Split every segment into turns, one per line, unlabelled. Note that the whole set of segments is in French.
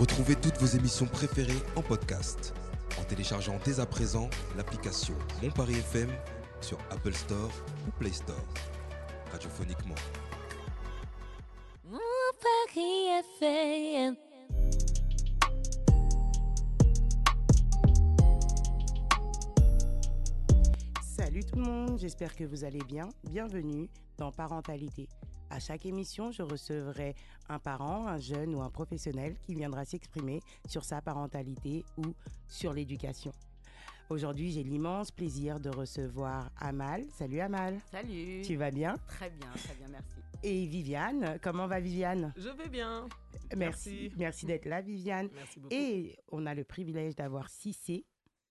Retrouvez toutes vos émissions préférées en podcast en téléchargeant dès à présent l'application Mon Paris FM sur Apple Store ou Play Store. Radiophoniquement.
Mon Paris FM.
Salut tout le monde, j'espère que vous allez bien. Bienvenue dans Parentalité. À chaque émission, je recevrai un parent, un jeune ou un professionnel qui viendra s'exprimer sur sa parentalité ou sur l'éducation. Aujourd'hui, j'ai l'immense plaisir de recevoir Amal. Salut Amal.
Salut.
Tu vas bien?
Très bien, merci.
Et Viviane. Comment va Viviane?
Je vais bien.
Merci d'être là Viviane.
Merci beaucoup.
Et on a le privilège d'avoir Cissé.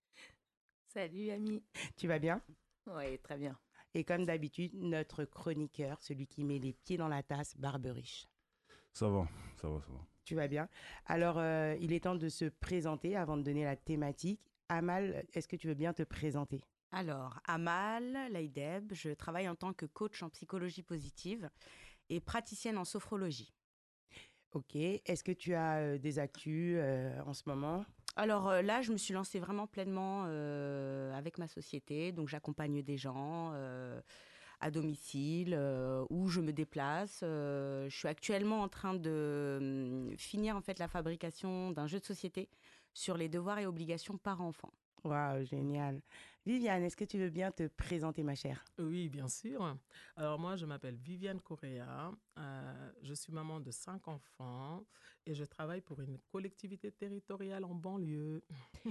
Salut, ami.
Tu vas bien?
Oui, très bien.
Et comme d'habitude, notre chroniqueur, celui qui met les pieds dans la tasse, Barberiche.
Ça va.
Tu vas bien? Alors, il est temps de se présenter avant de donner la thématique. Amal, est-ce que tu veux bien te présenter?
Alors, Amal Laïdeb, je travaille en tant que coach en psychologie positive et praticienne en sophrologie.
Ok. Est-ce que tu as des actus en ce moment?
Alors là, je me suis lancée vraiment pleinement avec ma société. Donc, j'accompagne des gens à domicile où je me déplace. Je suis actuellement en train de finir en fait la fabrication d'un jeu de société sur les devoirs et obligations parents-enfants.
Waouh, génial. Viviane, est-ce que tu veux bien te présenter, ma chère?
Oui, bien sûr. Alors moi, je m'appelle Viviane Correa. Je suis maman de 5 enfants et je travaille pour une collectivité territoriale en banlieue.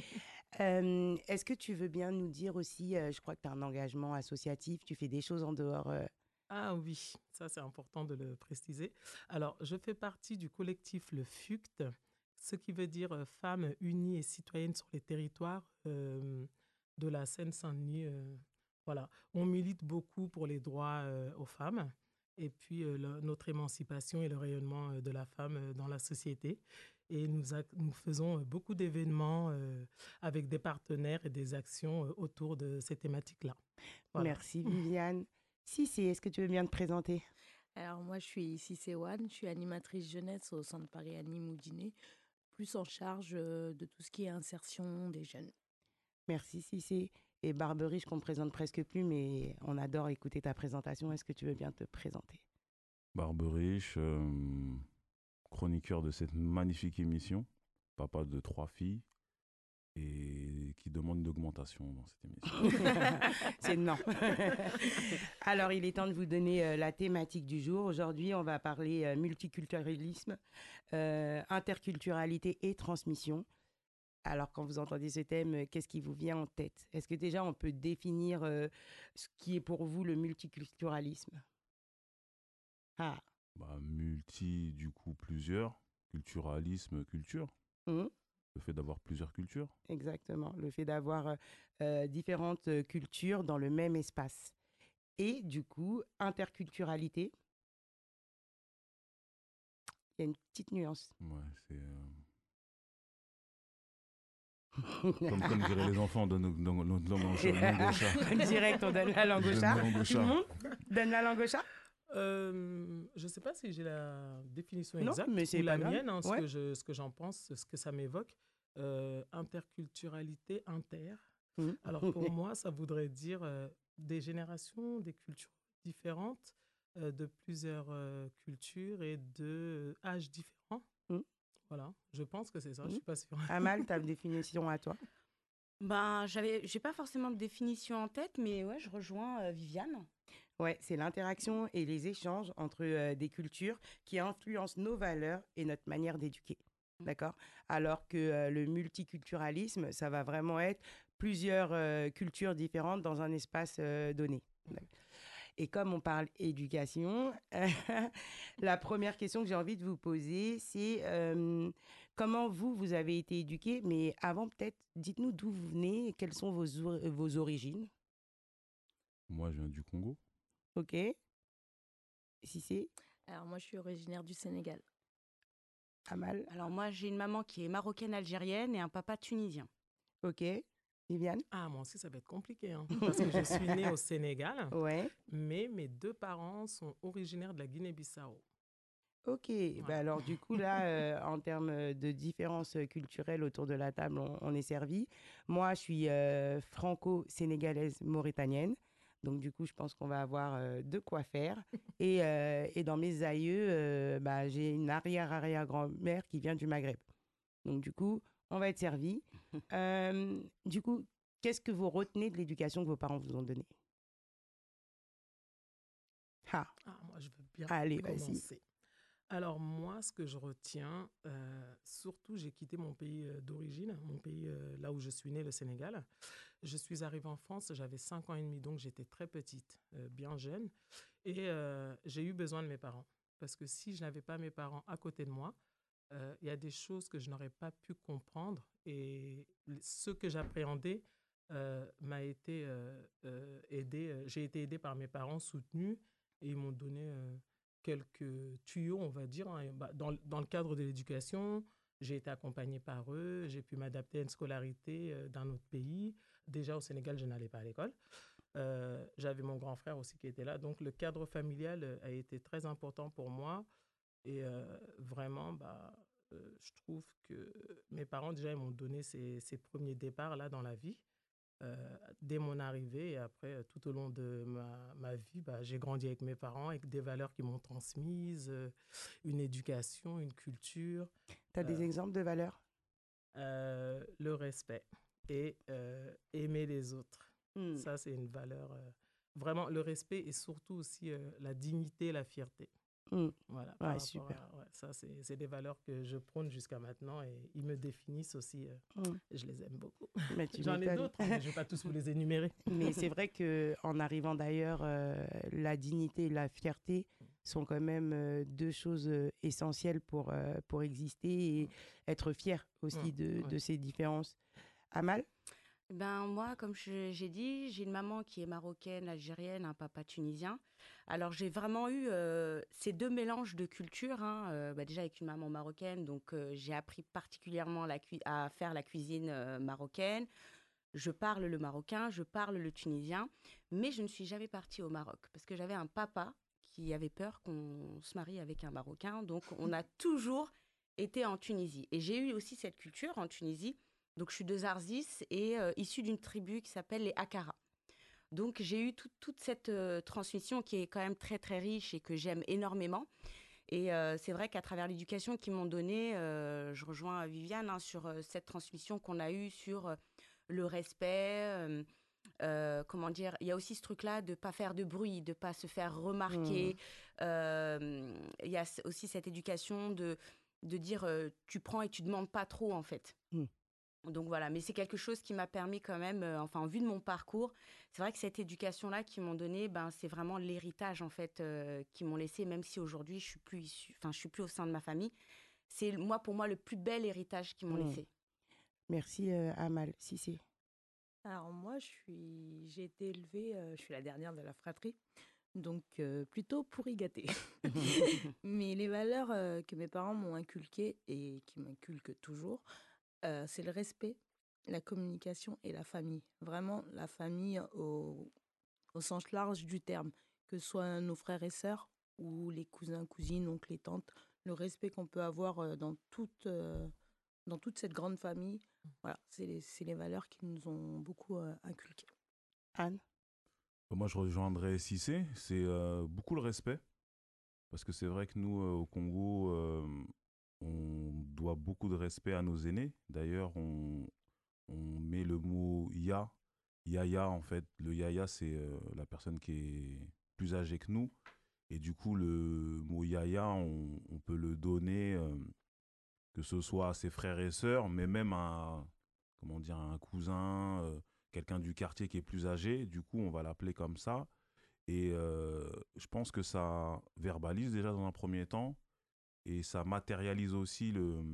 Est-ce que tu veux bien nous dire aussi, je crois que tu as un engagement associatif, tu fais des choses en dehors.
Ah oui, ça c'est important de le préciser. Alors, je fais partie du collectif Le FUCT, ce qui veut dire Femmes unies et citoyennes sur les territoires de la Seine-Saint-Denis. Voilà, on milite beaucoup pour les droits aux femmes et puis notre émancipation et le rayonnement de la femme dans la société. Et nous faisons beaucoup d'événements avec des partenaires et des actions autour de ces thématiques-là. Voilà.
Merci, Viviane. Cissé, est-ce que tu veux bien te présenter?
Alors moi, je suis Cissé Wan, je suis animatrice jeunesse au Centre Paris Annie-Moudinet, plus en charge de tout ce qui est insertion des jeunes.
Merci, Cissé. Et Barberiche, qu'on ne présente presque plus, mais on adore écouter ta présentation. Est-ce que tu veux bien te présenter?
Barberiche, chroniqueur de cette magnifique émission, papa de 3 filles et qui demande une augmentation dans cette émission.
C'est non. Alors, il est temps de vous donner la thématique du jour. Aujourd'hui, on va parler multiculturalisme, interculturalité et transmission. Alors, quand vous entendez ce thème, qu'est-ce qui vous vient en tête? Est-ce que déjà, on peut définir ce qui est pour vous le multiculturalisme? Ah.
Multi, du coup, plusieurs. Culturalisme, culture. Le fait d'avoir plusieurs cultures.
Exactement. Le fait d'avoir différentes cultures dans le même espace. Et du coup, interculturalité. Il y a une petite nuance.
Ouais, c'est... Comme diraient les enfants, on donne notre langue au chat.
Direct, on donne la langue au chat. Tout le monde donne la langue au chat.
Je ne sais pas si j'ai la définition
Non,
exacte
mais c'est
ou la
pas grave.
mienne, hein,
Ouais.
ce que j'en pense, ce que ça m'évoque. Interculturalité, inter. Alors pour moi, ça voudrait dire des générations, des cultures différentes, de plusieurs cultures et de âges différents. Voilà, je pense que c'est ça, je ne suis pas sûre.
Amal, ta définition à toi?
Ben, j'ai pas forcément de définition en tête, mais ouais, je rejoins Viviane.
Ouais, c'est l'interaction et les échanges entre des cultures qui influencent nos valeurs et notre manière d'éduquer. D'accord? Alors que le multiculturalisme, ça va vraiment être plusieurs cultures différentes dans un espace donné. Et comme on parle éducation, la première question que j'ai envie de vous poser, c'est comment vous avez été éduqué? Mais avant, peut-être, dites-nous d'où vous venez et quelles sont vos origines.
Moi, je viens du Congo.
Ok. Si c'est
Alors moi, je suis originaire du Sénégal.
Amal.
Alors moi, j'ai une maman qui est marocaine-algérienne et un papa tunisien.
Ok. Viviane?
Ah, moi aussi, ça va être compliqué, hein, parce que je suis née au Sénégal,
Ouais.
mais mes 2 parents sont originaires de la Guinée-Bissau.
Ok, bah
Voilà.
alors du coup là, en termes de différences culturelles autour de la table, on est servi. Moi, je suis franco-sénégalaise mauritanienne, donc du coup, je pense qu'on va avoir de quoi faire. Et dans mes aïeux, bah, j'ai une arrière-arrière-grand-mère qui vient du Maghreb. Donc du coup, on va être servi. Du coup, qu'est-ce que vous retenez de l'éducation que vos parents vous ont donnée? Ah,
Ah, moi, je veux bien
allez, vas-y.
commencer. Alors moi, ce que je retiens, surtout j'ai quitté mon pays d'origine, mon pays là où je suis née, le Sénégal. Je suis arrivée en France, j'avais 5 ans et demi, donc j'étais très petite, bien jeune. Et j'ai eu besoin de mes parents. Parce que si je n'avais pas mes parents à côté de moi, il y a des choses que je n'aurais pas pu comprendre. Et ce que j'appréhendais m'a été aidé. J'ai été aidée par mes parents, soutenus, et ils m'ont donné quelques tuyaux, on va dire, hein. Et bah, dans le cadre de l'éducation, j'ai été accompagnée par eux, j'ai pu m'adapter à une scolarité d'un autre pays. Déjà au Sénégal, je n'allais pas à l'école. J'avais mon grand frère aussi qui était là. Donc le cadre familial a été très important pour moi. Et vraiment, bah, je trouve que mes parents, déjà, ils m'ont donné ces premiers départs là dans la vie. Dès mon arrivée et après, tout au long de ma vie, bah, j'ai grandi avec mes parents, avec des valeurs qui m'ont transmises, une éducation, une culture,
Tu as des
euh,
exemples de valeurs?
le respect et aimer les autres.
Hmm.
Ça, c'est une valeur. Vraiment, le respect et surtout aussi la dignité, la fierté.
Hmm.
Voilà, par
Ouais,
rapport
super.
à ouais, ça, c'est des valeurs que je prône jusqu'à maintenant et ils me définissent aussi.
Hmm.
Je les aime beaucoup.
Mais tu
J'en ai
m'étonnes.
d'autres, hein, mais je ne vais pas tous vous les énumérer.
Mais c'est vrai que en arrivant d'ailleurs, la dignité et la fierté sont quand même deux choses essentielles pour exister et être fier aussi
Ouais.
de ces différences. Amal?
Ben moi, comme j'ai dit, j'ai une maman qui est marocaine, algérienne, un papa tunisien. Alors j'ai vraiment eu ces deux mélanges de cultures, hein. Bah, déjà avec une maman marocaine, donc j'ai appris particulièrement à faire la cuisine marocaine. Je parle le marocain, je parle le tunisien, mais je ne suis jamais partie au Maroc parce que j'avais un papa qui avait peur qu'on se marie avec un Marocain. Donc on a toujours été en Tunisie. Et j'ai eu aussi cette culture en Tunisie. Donc je suis de Zarzis et issue d'une tribu qui s'appelle les Akara. Donc j'ai eu toute cette transmission qui est quand même très très riche et que j'aime énormément. Et c'est vrai qu'à travers l'éducation qu'ils m'ont donnée, je rejoins Viviane, hein, sur cette transmission qu'on a eue sur le respect. Comment dire, il y a aussi ce truc-là de pas faire de bruit, de pas se faire
Hmm.
remarquer. Il y a aussi cette éducation de dire tu prends et tu demandes pas trop en fait.
Hmm.
Donc voilà, mais c'est quelque chose qui m'a permis quand même, enfin, en vue de mon parcours, c'est vrai que cette éducation-là qu'ils m'ont donnée, ben, c'est vraiment l'héritage en fait qu'ils m'ont laissé, même si aujourd'hui je suis plus enfin, je suis plus au sein de ma famille. C'est moi, pour moi, le plus bel héritage qu'ils m'ont
Hmm.
laissé.
Merci Amal. Si, si.
Alors moi, j'ai été élevée, je suis la dernière de la fratrie, donc plutôt pourri gâtée. Mais les valeurs que mes parents m'ont inculquées et qui m'inculquent toujours, c'est le respect, la communication et la famille. Vraiment, la famille au sens large du terme, que ce soit nos frères et sœurs ou les cousins, cousines, oncles et tantes. Le respect qu'on peut avoir dans toute cette grande famille, voilà, c'est les valeurs qui nous ont beaucoup inculquées.
Anne?
Moi, je rejoindrais Cissé. C'est beaucoup le respect. Parce que c'est vrai que nous, au Congo, on doit beaucoup de respect à nos aînés. D'ailleurs, on met le mot ya. Yaya, en fait. Le yaya, c'est la personne qui est plus âgée que nous. Et du coup, le mot yaya, on peut le donner, que ce soit à ses frères et sœurs, mais même à, comment dire, à un cousin, quelqu'un du quartier qui est plus âgé. Du coup, on va l'appeler comme ça. Et je pense que ça verbalise déjà dans un premier temps et ça matérialise aussi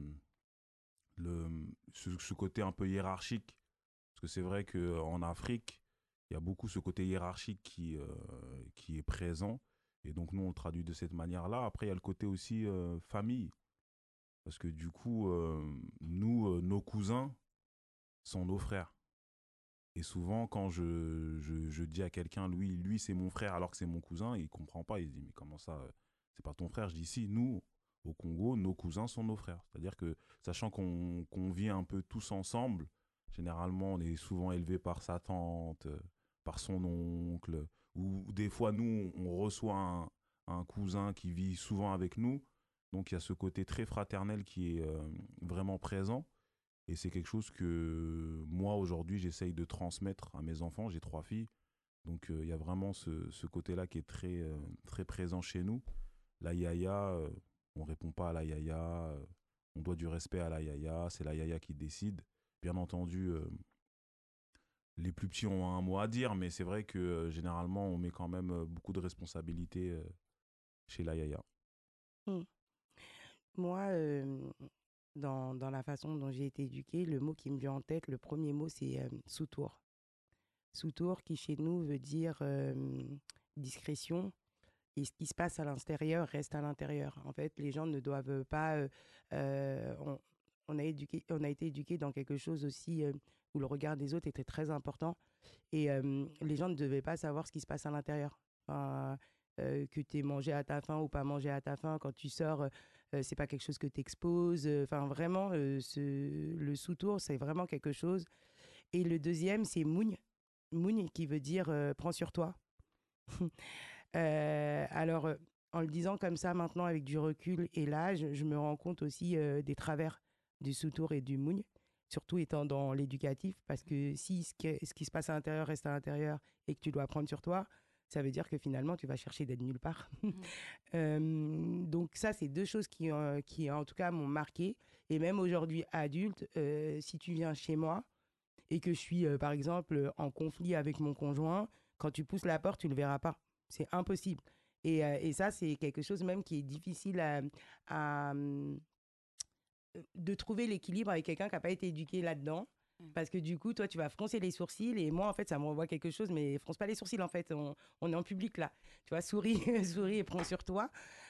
ce côté un peu hiérarchique. Parce que c'est vrai qu'en Afrique, il y a beaucoup ce côté hiérarchique qui est présent. Et donc nous, on le traduit de cette manière-là. Après, il y a le côté aussi famille. Parce que du coup, nous, nos cousins sont nos frères. Et souvent, quand je dis à quelqu'un, lui c'est mon frère alors que c'est mon cousin, il comprend pas. Il se dit, mais comment ça, c'est pas ton frère? Je dis, si, nous, au Congo, nos cousins sont nos frères. C'est-à-dire que, sachant qu'on vit un peu tous ensemble, généralement, on est souvent élevé par sa tante, par son oncle, ou des fois, nous, on reçoit un cousin qui vit souvent avec nous. Donc, il y a ce côté très fraternel qui est vraiment présent. Et c'est quelque chose que moi, aujourd'hui, j'essaye de transmettre à mes enfants. J'ai 3 filles. Donc, il y a vraiment ce côté-là qui est très présent chez nous. La yaya, on ne répond pas à la yaya. On doit du respect à la yaya. C'est la yaya qui décide. Bien entendu, les plus petits ont un mot à dire, mais c'est vrai que généralement, on met quand même beaucoup de responsabilités chez la yaya.
Hmm. Moi, dans la façon dont j'ai été éduquée, le mot qui me vient en tête, le premier mot, c'est soutour. Soutour qui, chez nous, veut dire discrétion. Et ce qui se passe à l'intérieur reste à l'intérieur. En fait, les gens ne doivent pas... on a été éduqués dans quelque chose aussi où le regard des autres était très important. Et les gens ne devaient pas savoir ce qui se passe à l'intérieur. Enfin, que tu aies mangé à ta faim ou pas mangé à ta faim, quand tu sors, c'est pas quelque chose que tu exposes. Enfin, vraiment, le sous-tour, c'est vraiment quelque chose. Et le deuxième, c'est mougne. Mougne qui veut dire prends sur toi. Alors, en le disant comme ça maintenant avec du recul et l'âge, je me rends compte aussi des travers du sous-tour et du mougne, surtout étant dans l'éducatif, parce que si ce qui se passe à l'intérieur reste à l'intérieur et que tu dois prendre sur toi, ça veut dire que finalement, tu vas chercher d'être nulle part. Donc ça, c'est 2 choses qui, en tout cas, m'ont marqué. Et même aujourd'hui, adulte, si tu viens chez moi et que je suis, par exemple, en conflit avec mon conjoint, quand tu pousses la porte, tu ne le verras pas. C'est impossible. Et ça, c'est quelque chose même qui est difficile de trouver l'équilibre avec quelqu'un qui n'a pas été éduqué là-dedans. Parce que du coup, toi, tu vas froncer les sourcils et moi, en fait, ça me renvoie quelque chose, mais fronce pas les sourcils, en fait. On est en public, là. Tu vois, souris, souris et prends sur toi.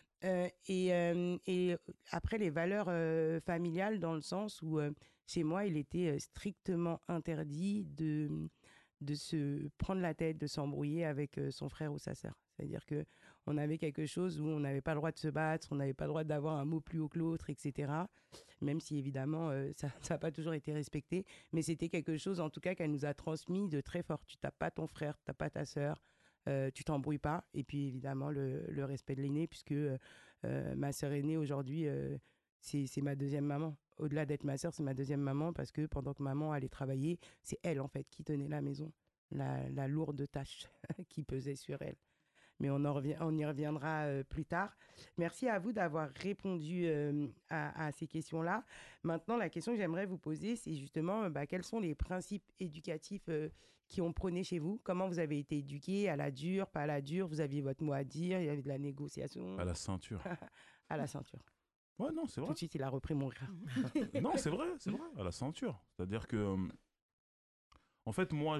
Et après, les valeurs familiales, dans le sens où, chez moi, il était strictement interdit de se prendre la tête, de s'embrouiller avec son frère ou sa sœur. C'est-à-dire que on avait quelque chose où on n'avait pas le droit de se battre, on n'avait pas le droit d'avoir un mot plus haut que l'autre, etc. Même si évidemment ça n'a pas toujours été respecté, mais c'était quelque chose en tout cas qu'elle nous a transmis de très fort. Tu tapes pas ton frère, tu tapes pas ta sœur, tu t'embrouilles pas. Et puis évidemment le respect de l'aîné, puisque ma sœur aînée aujourd'hui, c'est ma deuxième maman. Au-delà d'être ma sœur, c'est ma deuxième maman, parce que pendant que maman allait travailler, c'est elle en fait qui tenait la maison, la lourde tâche qui pesait sur elle. Mais on y reviendra plus tard. Merci à vous d'avoir répondu à ces questions-là. Maintenant, la question que j'aimerais vous poser, c'est justement quels sont les principes éducatifs qui ont prôné chez vous? Comment vous avez été éduqués? À la dure, pas à la dure? Vous aviez votre mot à dire? Il y avait de la négociation?
À la ceinture.
À la ceinture.
Ouais, non, c'est vrai.
Tout de suite, il a repris mon rire.
Non, c'est vrai, à la ceinture. C'est-à-dire que, en fait, moi,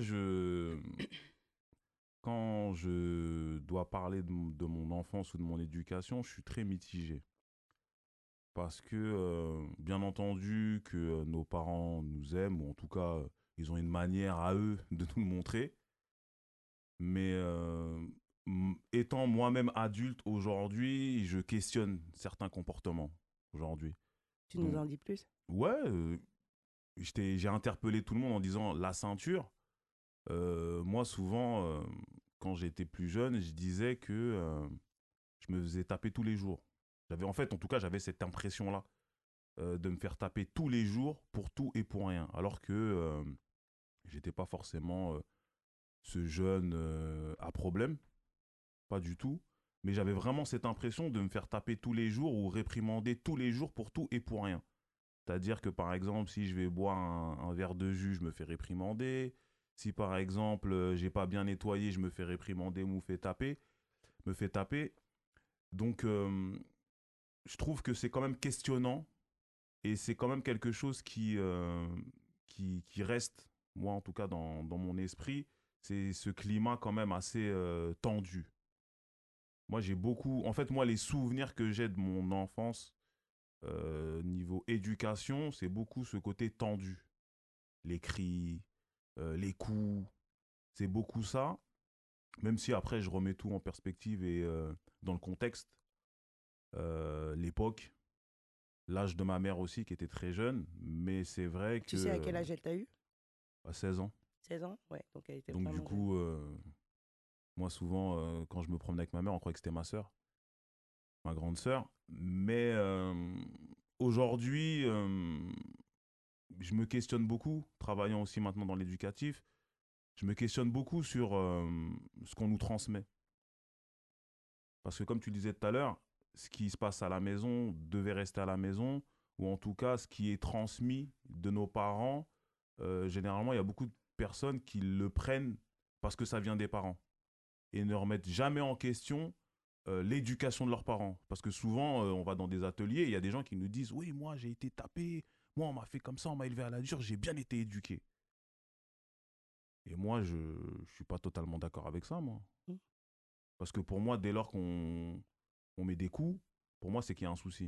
quand je dois parler de mon enfance ou de mon éducation, je suis très mitigé. Parce que, bien entendu, que nos parents nous aiment, ou en tout cas, ils ont une manière à eux de nous le montrer. Mais étant moi-même adulte aujourd'hui, je questionne certains comportements aujourd'hui.
Tu nous en dis plus?
Ouais, j'ai interpellé tout le monde en disant la ceinture. Moi, souvent, quand j'étais plus jeune, je disais que je me faisais taper tous les jours. En fait, en tout cas, j'avais cette impression-là de me faire taper tous les jours pour tout et pour rien. Alors que j'étais pas forcément ce jeune à problème, pas du tout. Mais j'avais vraiment cette impression de me faire taper tous les jours ou réprimander tous les jours pour tout et pour rien. C'est-à-dire que, par exemple, si je vais boire un verre de jus, je me fais réprimander. Si, par exemple, j'ai pas bien nettoyé, je me fais réprimander ou me fais taper. Donc, je trouve que c'est quand même questionnant et c'est quand même quelque chose qui reste, moi en tout cas, dans mon esprit. C'est ce climat quand même assez tendu. Moi, moi, les souvenirs que j'ai de mon enfance, niveau éducation, c'est beaucoup ce côté tendu. Les cris, les coups, c'est beaucoup ça. Même si après, je remets tout en perspective et dans le contexte, l'époque, l'âge de ma mère aussi, qui était très jeune. Mais c'est vrai que...
Tu sais à quel âge elle t'a eu?
À 16 ans.
16 ans? Ouais, donc elle était
Donc du
vraiment jeune.
coup, moi souvent, quand je me promenais avec ma mère, on croyait que c'était ma sœur, ma grande sœur. Mais aujourd'hui, je me questionne beaucoup, travaillant aussi maintenant dans l'éducatif, je me questionne beaucoup sur ce qu'on nous transmet. Parce que comme tu le disais tout à l'heure, ce qui se passe à la maison devait rester à la maison, ou en tout cas ce qui est transmis de nos parents. Généralement, il y a beaucoup de personnes qui le prennent parce que ça vient des parents et ne remettent jamais en question l'éducation de leurs parents. Parce que souvent, on va dans des ateliers et il y a des gens qui nous disent « Oui, moi, j'ai été tapé, moi, on m'a fait comme ça, on m'a élevé à la dure, j'ai bien été éduqué. » Et moi, je ne suis pas totalement d'accord avec ça, moi.
Mm.
Parce que pour moi, dès lors on met des coups, pour moi, c'est qu'il y a un souci.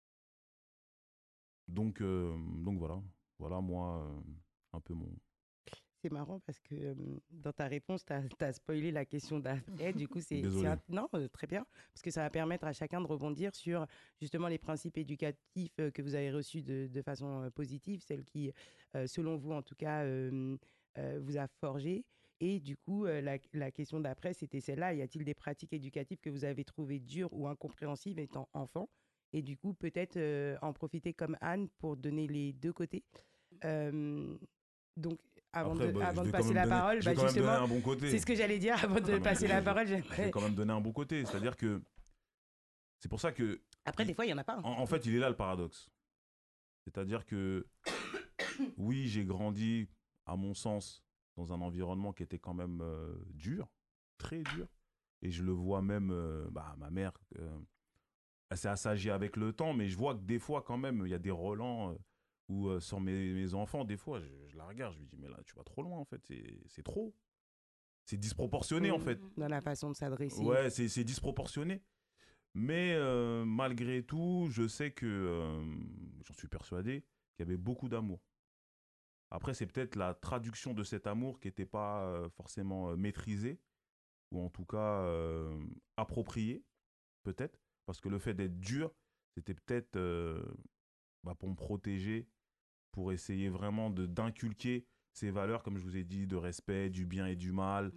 Donc voilà. Voilà, moi, un peu mon...
C'est marrant parce que dans ta réponse, tu as spoilé la question d'après. Du coup,
Désolé.
Non, très bien. Parce que ça va permettre à chacun de rebondir sur justement les principes éducatifs que vous avez reçus de façon positive, celles qui, selon vous en tout cas, vous a forgé. Et du coup, la question d'après, c'était celle-là. Y a-t-il des pratiques éducatives que vous avez trouvées dures ou incompréhensibles étant enfant? Et du coup, peut-être en profiter comme Anne pour donner les deux côtés. Euh, donc,
Après,
avant
je
de
vais quand
passer
même
la
donner,
parole,
je vais quand même donner
justement,
un bon côté.
c'est ce que j'allais dire avant de
Non, mais
passer la parole.
je vais quand même donner un bon côté. C'est-à-dire que c'est pour ça que...
Après, des fois, il n'y en a pas.
En fait, il est là le paradoxe. C'est-à-dire que oui, j'ai grandi, à mon sens, dans un environnement qui était quand même dur, très dur. Et je le vois même, ma mère, elle s'est assagie avec le temps, mais je vois que des fois, quand même, il y a des relents où, sur mes enfants, des fois, je la regarde, je lui dis, mais là, tu vas trop loin, en fait, c'est trop. C'est disproportionné, en fait.
Dans la façon de s'adresser.
Ouais, c'est disproportionné. Mais malgré tout, je sais que, j'en suis persuadé, qu'il y avait beaucoup d'amour. Après, c'est peut-être la traduction de cet amour qui n'était pas forcément maîtrisée, ou en tout cas appropriée, peut-être. Parce que le fait d'être dur, c'était peut-être pour me protéger, pour essayer vraiment d'inculquer ces valeurs, comme je vous ai dit, de respect, du bien et du mal.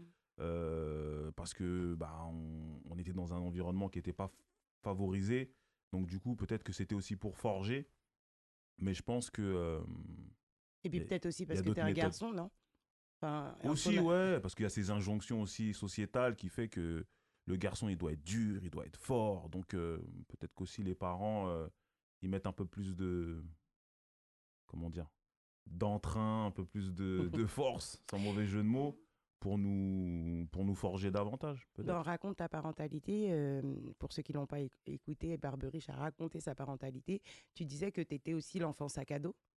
Parce que on était dans un environnement qui n'était pas favorisé. Donc du coup, peut-être que c'était aussi pour forger. Mais je pense que...
Et puis peut-être aussi
y a
parce que
d'autres
tu es un
méthodes.
garçon, non? Enfin,
Aussi, ouais, parce qu'il y a ces injonctions aussi sociétales qui fait que le garçon, il doit être dur, il doit être fort. Donc peut-être qu'aussi les parents, ils mettent un peu plus de... Comment dire? D'entrain, un peu plus de force, sans mauvais jeu de mots, pour nous forger davantage, peut-être.
Dans Raconte ta parentalité, pour ceux qui ne l'ont pas écouté, Barberiche a raconté sa parentalité. Tu disais que tu étais aussi l'enfant sac à dos.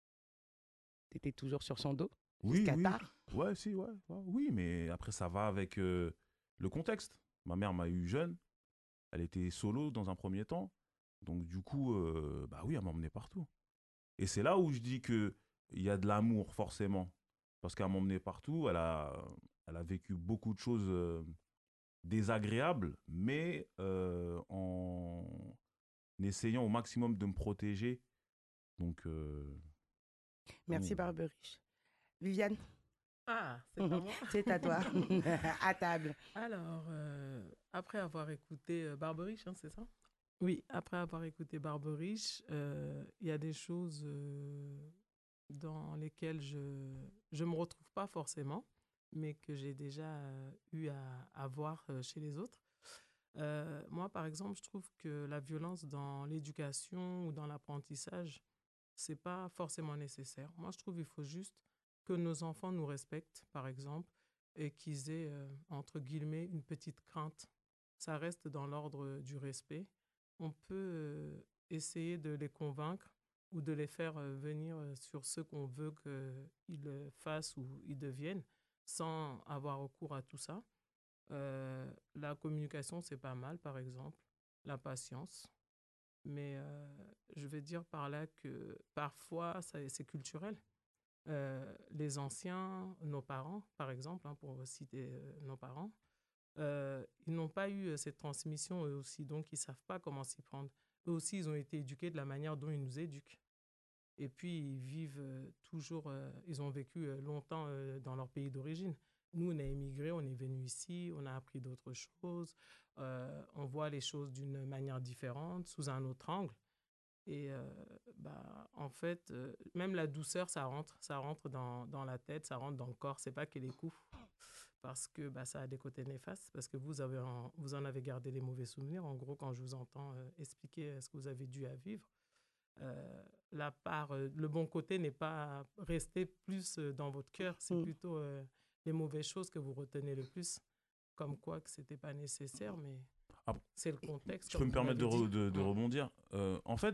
Tu étais toujours sur son dos,
Oui,
jusqu'à
oui.
tard.
Ouais, si, ouais. Oui, mais après, ça va avec le contexte. Ma mère m'a eu jeune. Elle était solo dans un premier temps. Donc, du coup, oui, elle m'emmenait partout. Et c'est là où je dis qu'il y a de l'amour, forcément. Parce qu'elle m'emmenait partout. Elle a vécu beaucoup de choses désagréables, mais en essayant au maximum de me protéger. Donc,
Merci Barberiche. Viviane,
Ah, c'est pas moi.
c'est à toi. À table.
Alors, après avoir écouté Barberiche, hein, c'est ça? Oui, après avoir écouté Barberiche, il y a des choses dans lesquelles je me retrouve pas forcément, mais que j'ai déjà eu à voir chez les autres. Moi, par exemple, je trouve que la violence dans l'éducation ou dans l'apprentissage, c'est pas forcément nécessaire. Moi, je trouve qu'il faut juste que nos enfants nous respectent, par exemple, et qu'ils aient, entre guillemets, une petite crainte. Ça reste dans l'ordre du respect. On peut essayer de les convaincre ou de les faire venir sur ce qu'on veut qu'ils fassent ou ils deviennent sans avoir recours à tout ça. La communication, c'est pas mal, par exemple. La patience. Mais je vais dire par là que parfois, c'est culturel. Les anciens, nos parents, par exemple, hein, pour citer nos parents, ils n'ont pas eu cette transmission eux aussi, donc ils ne savent pas comment s'y prendre. eux aussi, ils ont été éduqués de la manière dont ils nous éduquent. Et puis, ils vivent toujours, ils ont vécu longtemps dans leur pays d'origine. Nous, on a émigré, on est venu ici, on a appris d'autres choses, on voit les choses d'une manière différente, sous un autre angle. Et en fait, même la douceur, ça rentre dans la tête, ça rentre dans le corps. C'est pas que les coups, parce que ça a des côtés néfastes, parce que vous en avez gardé des mauvais souvenirs. En gros, quand je vous entends expliquer ce que vous avez dû à vivre, le bon côté n'est pas resté plus dans votre cœur, c'est plutôt les mauvaises choses que vous retenez le plus, comme quoi que c'était pas nécessaire, mais c'est le contexte.
Je peux me permettre de rebondir. En fait,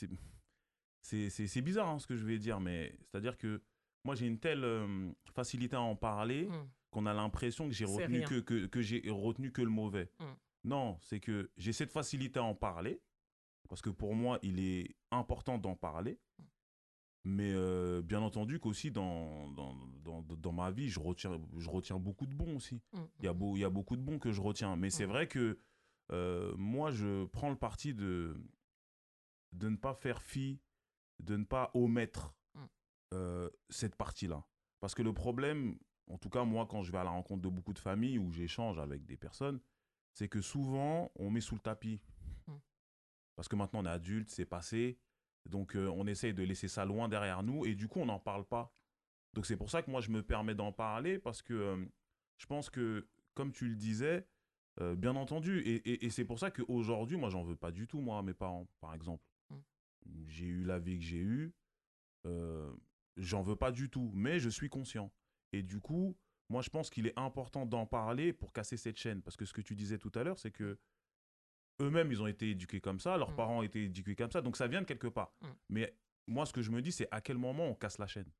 c'est bizarre ce que je vais dire, mais c'est-à-dire que moi j'ai une telle facilité à en parler qu'on a l'impression que j'ai retenu que j'ai retenu que le mauvais. Non, c'est que j'ai cette facilité à en parler parce que pour moi il est important d'en parler, mais bien entendu qu'aussi dans ma vie je retiens beaucoup de bons aussi. Il y a beaucoup de bons que je retiens, mais c'est vrai que moi je prends le parti de ne pas faire fi, de ne pas omettre cette partie-là. Parce que le problème, en tout cas moi quand je vais à la rencontre de beaucoup de familles où j'échange avec des personnes, c'est que souvent on met sous le tapis. Parce que maintenant on est adulte, c'est passé, donc on essaye de laisser ça loin derrière nous et du coup on n'en parle pas. Donc c'est pour ça que moi je me permets d'en parler parce que je pense que, comme tu le disais, bien entendu, et c'est pour ça qu'aujourd'hui, moi j'en veux pas du tout, moi, à mes parents, par exemple. J'ai eu la vie que j'ai eue, j'en veux pas du tout, mais je suis conscient. Et du coup, moi je pense qu'il est important d'en parler pour casser cette chaîne. Parce que ce que tu disais tout à l'heure, c'est que eux-mêmes, ils ont été éduqués comme ça, leurs parents ont été éduqués comme ça, donc ça vient de quelque part. Mais moi, ce que je me dis, c'est à quel moment on casse la chaîne.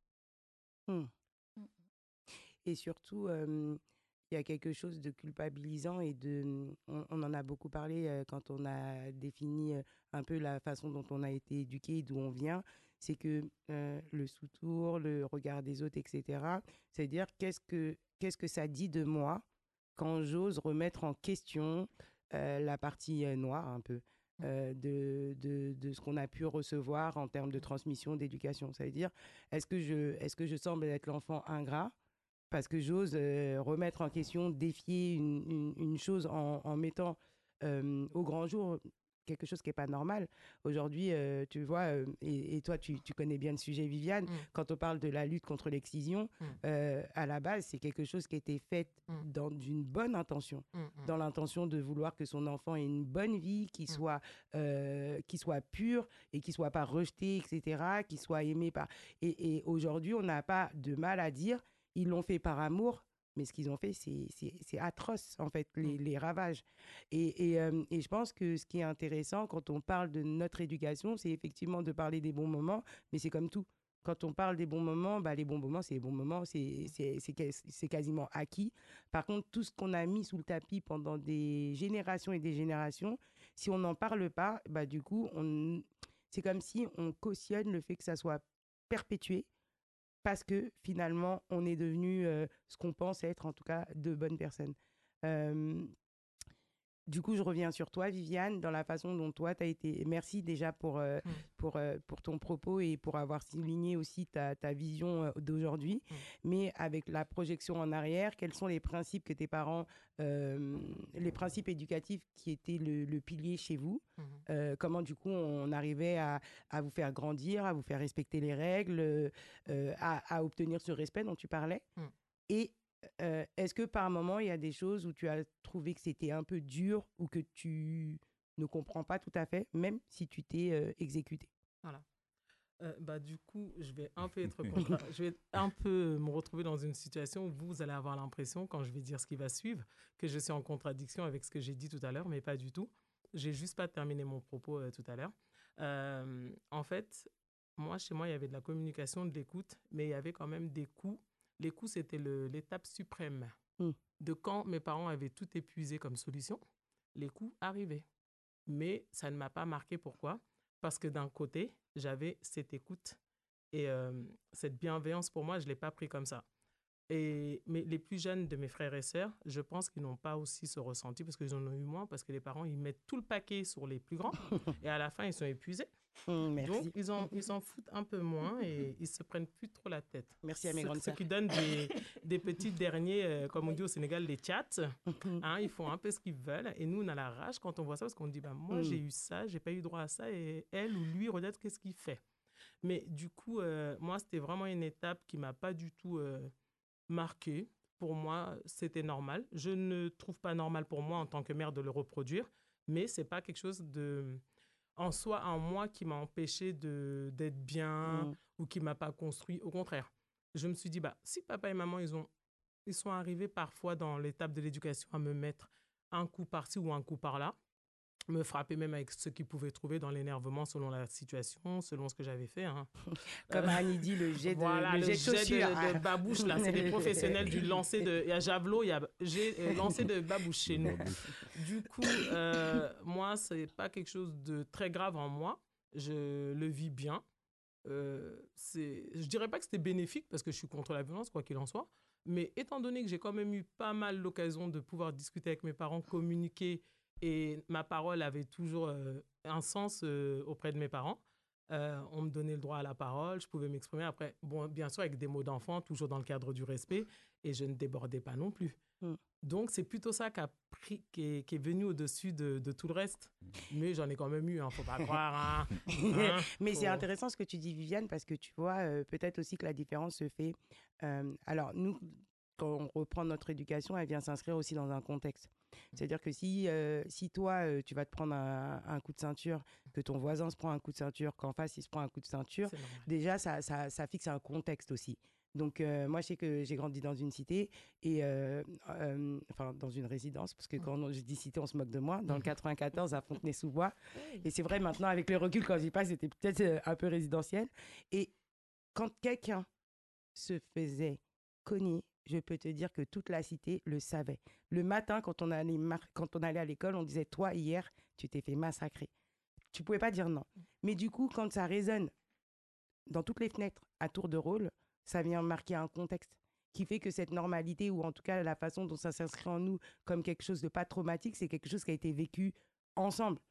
Et surtout, il y a quelque chose de culpabilisant et on en a beaucoup parlé quand on a défini un peu la façon dont on a été éduqué et d'où on vient. C'est que le sous-tour, le regard des autres, etc., c'est-à-dire qu'est-ce que ça dit de moi quand j'ose remettre en question la partie noire un peu de ce qu'on a pu recevoir en termes de transmission, d'éducation. Ça veut dire, est-ce que je semble être l'enfant ingrat parce que j'ose remettre en question, défier une chose en mettant au grand jour quelque chose qui n'est pas normal. Aujourd'hui, tu vois, et toi, tu connais bien le sujet, Viviane, quand on parle de la lutte contre l'excision, à la base, c'est quelque chose qui a été fait dans une bonne intention, dans l'intention de vouloir que son enfant ait une bonne vie, qu'il soit pur et qu'il ne soit pas rejeté, etc., qu'il soit aimé par... Et aujourd'hui, on n'a pas de mal à dire, ils l'ont fait par amour, mais ce qu'ils ont fait, c'est atroce, en fait, les ravages. Et je pense que ce qui est intéressant quand on parle de notre éducation, c'est effectivement de parler des bons moments, mais c'est comme tout. Quand on parle des bons moments, les bons moments, c'est les bons moments, c'est quasiment acquis. Par contre, tout ce qu'on a mis sous le tapis pendant des générations et des générations, si on n'en parle pas, du coup, c'est comme si on cautionne le fait que ça soit perpétué, parce que finalement, on est devenu ce qu'on pense être, en tout cas, de bonnes personnes. Du coup, je reviens sur toi, Viviane, dans la façon dont toi, tu as été... Merci déjà pour ton propos et pour avoir souligné aussi ta vision d'aujourd'hui. Mais avec la projection en arrière, quels sont les principes que tes parents... les principes éducatifs qui étaient le pilier chez vous? Comment, du coup, on arrivait à vous faire grandir, à vous faire respecter les règles, à obtenir ce respect dont tu parlais? Et est-ce que par moment, il y a des choses où tu as trouvé que c'était un peu dur ou que tu ne comprends pas tout à fait, même si tu t'es exécuté?
Voilà. Du coup, je vais un peu je vais un peu me retrouver dans une situation où vous allez avoir l'impression, quand je vais dire ce qui va suivre, que je suis en contradiction avec ce que j'ai dit tout à l'heure, mais pas du tout. J'ai juste pas terminé mon propos tout à l'heure. En fait, chez moi, il y avait de la communication, de l'écoute, mais il y avait quand même des coups. Les coups, c'était l'étape suprême. De quand mes parents avaient tout épuisé comme solution, les coups arrivaient. Mais ça ne m'a pas marqué. Pourquoi? Parce que d'un côté, j'avais cette écoute et cette bienveillance. Pour moi, je ne l'ai pas pris comme ça. Mais les plus jeunes de mes frères et sœurs, je pense qu'ils n'ont pas aussi ce ressenti parce qu'ils en ont eu moins, parce que les parents, ils mettent tout le paquet sur les plus grands et à la fin, ils sont épuisés.
Merci.
Donc, ils en foutent un peu moins et ils se prennent plus trop la tête.
Merci à mes grandes
Ceux
sœurs.
qui donnent des petits derniers, comme on dit au Sénégal, les chats, hein, ils font un peu ce qu'ils veulent. Et nous, on a la rage quand on voit ça parce qu'on dit, bah, moi, j'ai eu ça, j'ai pas eu droit à ça. Et elle ou lui, regarde qu'est-ce qu'il fait. Mais du coup, moi, c'était vraiment une étape qui m'a pas du tout marquée. Pour moi, c'était normal. Je ne trouve pas normal pour moi en tant que mère de le reproduire, mais c'est pas quelque chose en soi, en moi, qui m'a empêché d'être bien ou qui m'a pas construit. Au contraire, je me suis dit, bah, si papa et maman, ils sont arrivés parfois dans l'étape de l'éducation à me mettre un coup par-ci ou un coup par-là, me frapper même avec ce qu'ils pouvaient trouver dans l'énervement selon la situation, selon ce que j'avais fait. Hein.
Comme Annie dit, le jet de,
Voilà,
le jet de chaussures.
de babouche, là, c'est des professionnels du lancer de... Il y a javelot, il y a lancer de babouche chez nous. Du coup, moi, c'est pas quelque chose de très grave en moi. Je le vis bien. Je dirais pas que c'était bénéfique parce que je suis contre la violence, quoi qu'il en soit. Mais étant donné que j'ai quand même eu pas mal l'occasion de pouvoir discuter avec mes parents, communiquer, et ma parole avait toujours un sens auprès de mes parents. On me donnait le droit à la parole, je pouvais m'exprimer. Après, bon, bien sûr, avec des mots d'enfant, toujours dans le cadre du respect, et je ne débordais pas non plus. Donc, c'est plutôt ça qui est venu au-dessus de tout le reste. Mais j'en ai quand même eu, faut pas croire.
Mais c'est intéressant ce que tu dis, Viviane, parce que tu vois, peut-être aussi que la différence se fait. Alors, nous, quand on reprend notre éducation, elle vient s'inscrire aussi dans un contexte. C'est-à-dire que si toi, tu vas te prendre un coup de ceinture, que ton voisin se prend un coup de ceinture, qu'en face, il se prend un coup de ceinture, déjà, ça fixe un contexte aussi. Donc, moi, je sais que j'ai grandi dans une cité, et enfin, dans une résidence, parce que quand je dis cité, on se moque de moi, dans le 94, à Fontenay-sous-Bois. Et c'est vrai, maintenant, avec le recul, quand j'y passe, c'était peut-être un peu résidentiel. Et quand quelqu'un se faisait cogner, je peux te dire que toute la cité le savait. Le matin, quand on allait à l'école, on disait, toi, hier, tu t'es fait massacrer. Tu pouvais pas dire non. Mais du coup, quand ça résonne dans toutes les fenêtres à tour de rôle, ça vient marquer un contexte qui fait que cette normalité, ou en tout cas la façon dont ça s'inscrit en nous comme quelque chose de pas traumatique, c'est quelque chose qui a été vécu ensemble.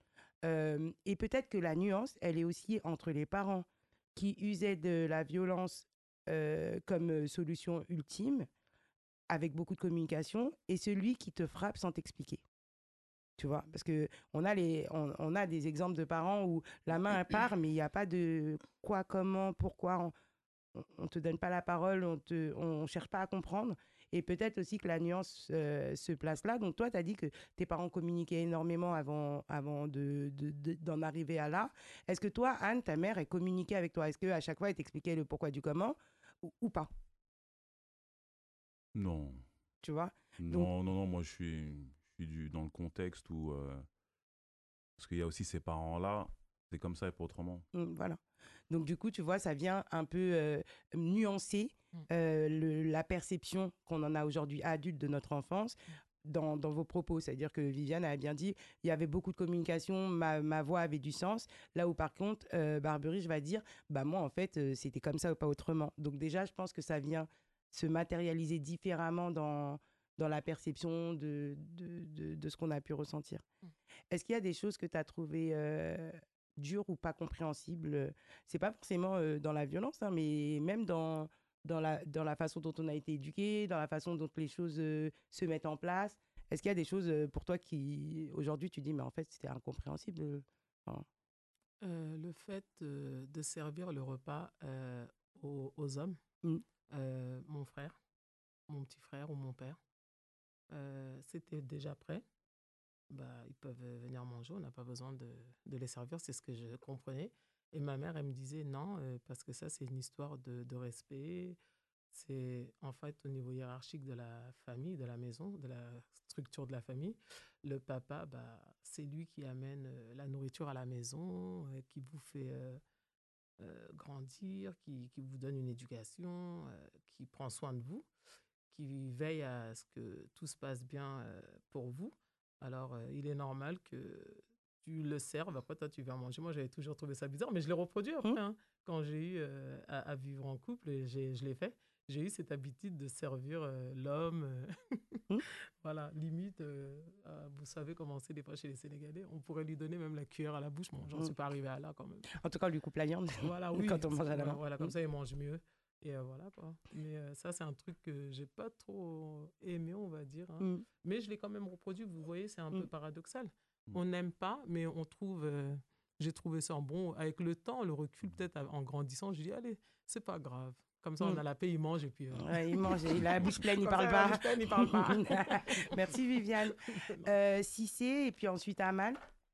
Et peut-être que la nuance, elle est aussi entre les parents qui usaient de la violence comme solution ultime, avec beaucoup de communication, et celui qui te frappe sans t'expliquer. Tu vois, parce qu'on a des exemples de parents où la main part, mais il n'y a pas de quoi, comment, pourquoi. On ne te donne pas la parole, on ne cherche pas à comprendre. Et peut-être aussi que la nuance se place là. Donc toi, tu as dit que tes parents communiquaient énormément avant d'en arriver à là. Est-ce que toi, Anne, ta mère, elle communiquait avec toi? Est-ce qu'à chaque fois, elle t'expliquait le pourquoi du comment ou pas?
Non.
Tu vois?
Non, moi je suis dans le contexte où... parce qu'il y a aussi ces parents-là, c'est comme ça et pas autrement.
Voilà. Donc du coup, tu vois, ça vient un peu nuancer la perception qu'on en a aujourd'hui adulte de notre enfance dans vos propos. C'est-à-dire que Viviane a bien dit, il y avait beaucoup de communication, ma voix avait du sens. Là où par contre, Barberie, je vais dire, bah moi en fait, c'était comme ça ou pas autrement. Donc déjà, je pense que ça vient se matérialiser différemment dans la perception de ce qu'on a pu ressentir. Est-ce qu'il y a des choses que tu as trouvées dures ou pas compréhensibles? C'est pas forcément dans la violence, hein, mais même dans la façon dont on a été éduqué, dans la façon dont les choses se mettent en place. Est-ce qu'il y a des choses pour toi qui, aujourd'hui, tu dis, mais en fait, c'était incompréhensible? Enfin...
Le fait de servir le repas aux hommes, mon frère, mon petit frère ou mon père, c'était déjà prêt. Bah, ils peuvent venir manger, on n'a pas besoin de les servir, c'est ce que je comprenais. Et ma mère, elle me disait non, parce que ça, c'est une histoire de respect. C'est en fait au niveau hiérarchique de la famille, de la maison, de la structure de la famille. Le papa, bah, c'est lui qui amène la nourriture à la maison, qui vous fait grandir, qui vous donne une éducation, qui prend soin de vous, qui veille à ce que tout se passe bien pour vous. Alors, il est normal que tu le serves. Après, toi, tu viens manger. Moi, j'avais toujours trouvé ça bizarre, mais je l'ai reproduit après. Hein. Quand j'ai eu à vivre en couple, je l'ai fait. j'ai eu cette habitude de servir l'homme.
Hmm.
Voilà, limite, vous savez comment c'est des fois chez les Sénégalais, on pourrait lui donner même la cuillère à la bouche. Bon, j'en suis pas arrivé à là quand même.
En tout cas, on lui coupe la viande
Voilà, oui.
quand on mange à la main.
Voilà, comme ça, il mange mieux. Et voilà, quoi. Mais ça, c'est un truc que j'ai pas trop aimé, on va dire. Hein.
Mm.
Mais je l'ai quand même reproduit. Vous voyez, c'est un peu paradoxal.
Mm.
On n'aime pas, mais on trouve... j'ai trouvé ça bon. Avec le temps, le recul, peut-être en grandissant, je dis, allez, c'est pas grave. Comme ça, on a la paix, il mange et puis...
Ouais, il mange, il a la bouche pleine, il
Comme
parle
ça,
pas.
la bouche pleine, il parle pas.
Merci Viviane. Cissé et puis ensuite Amal.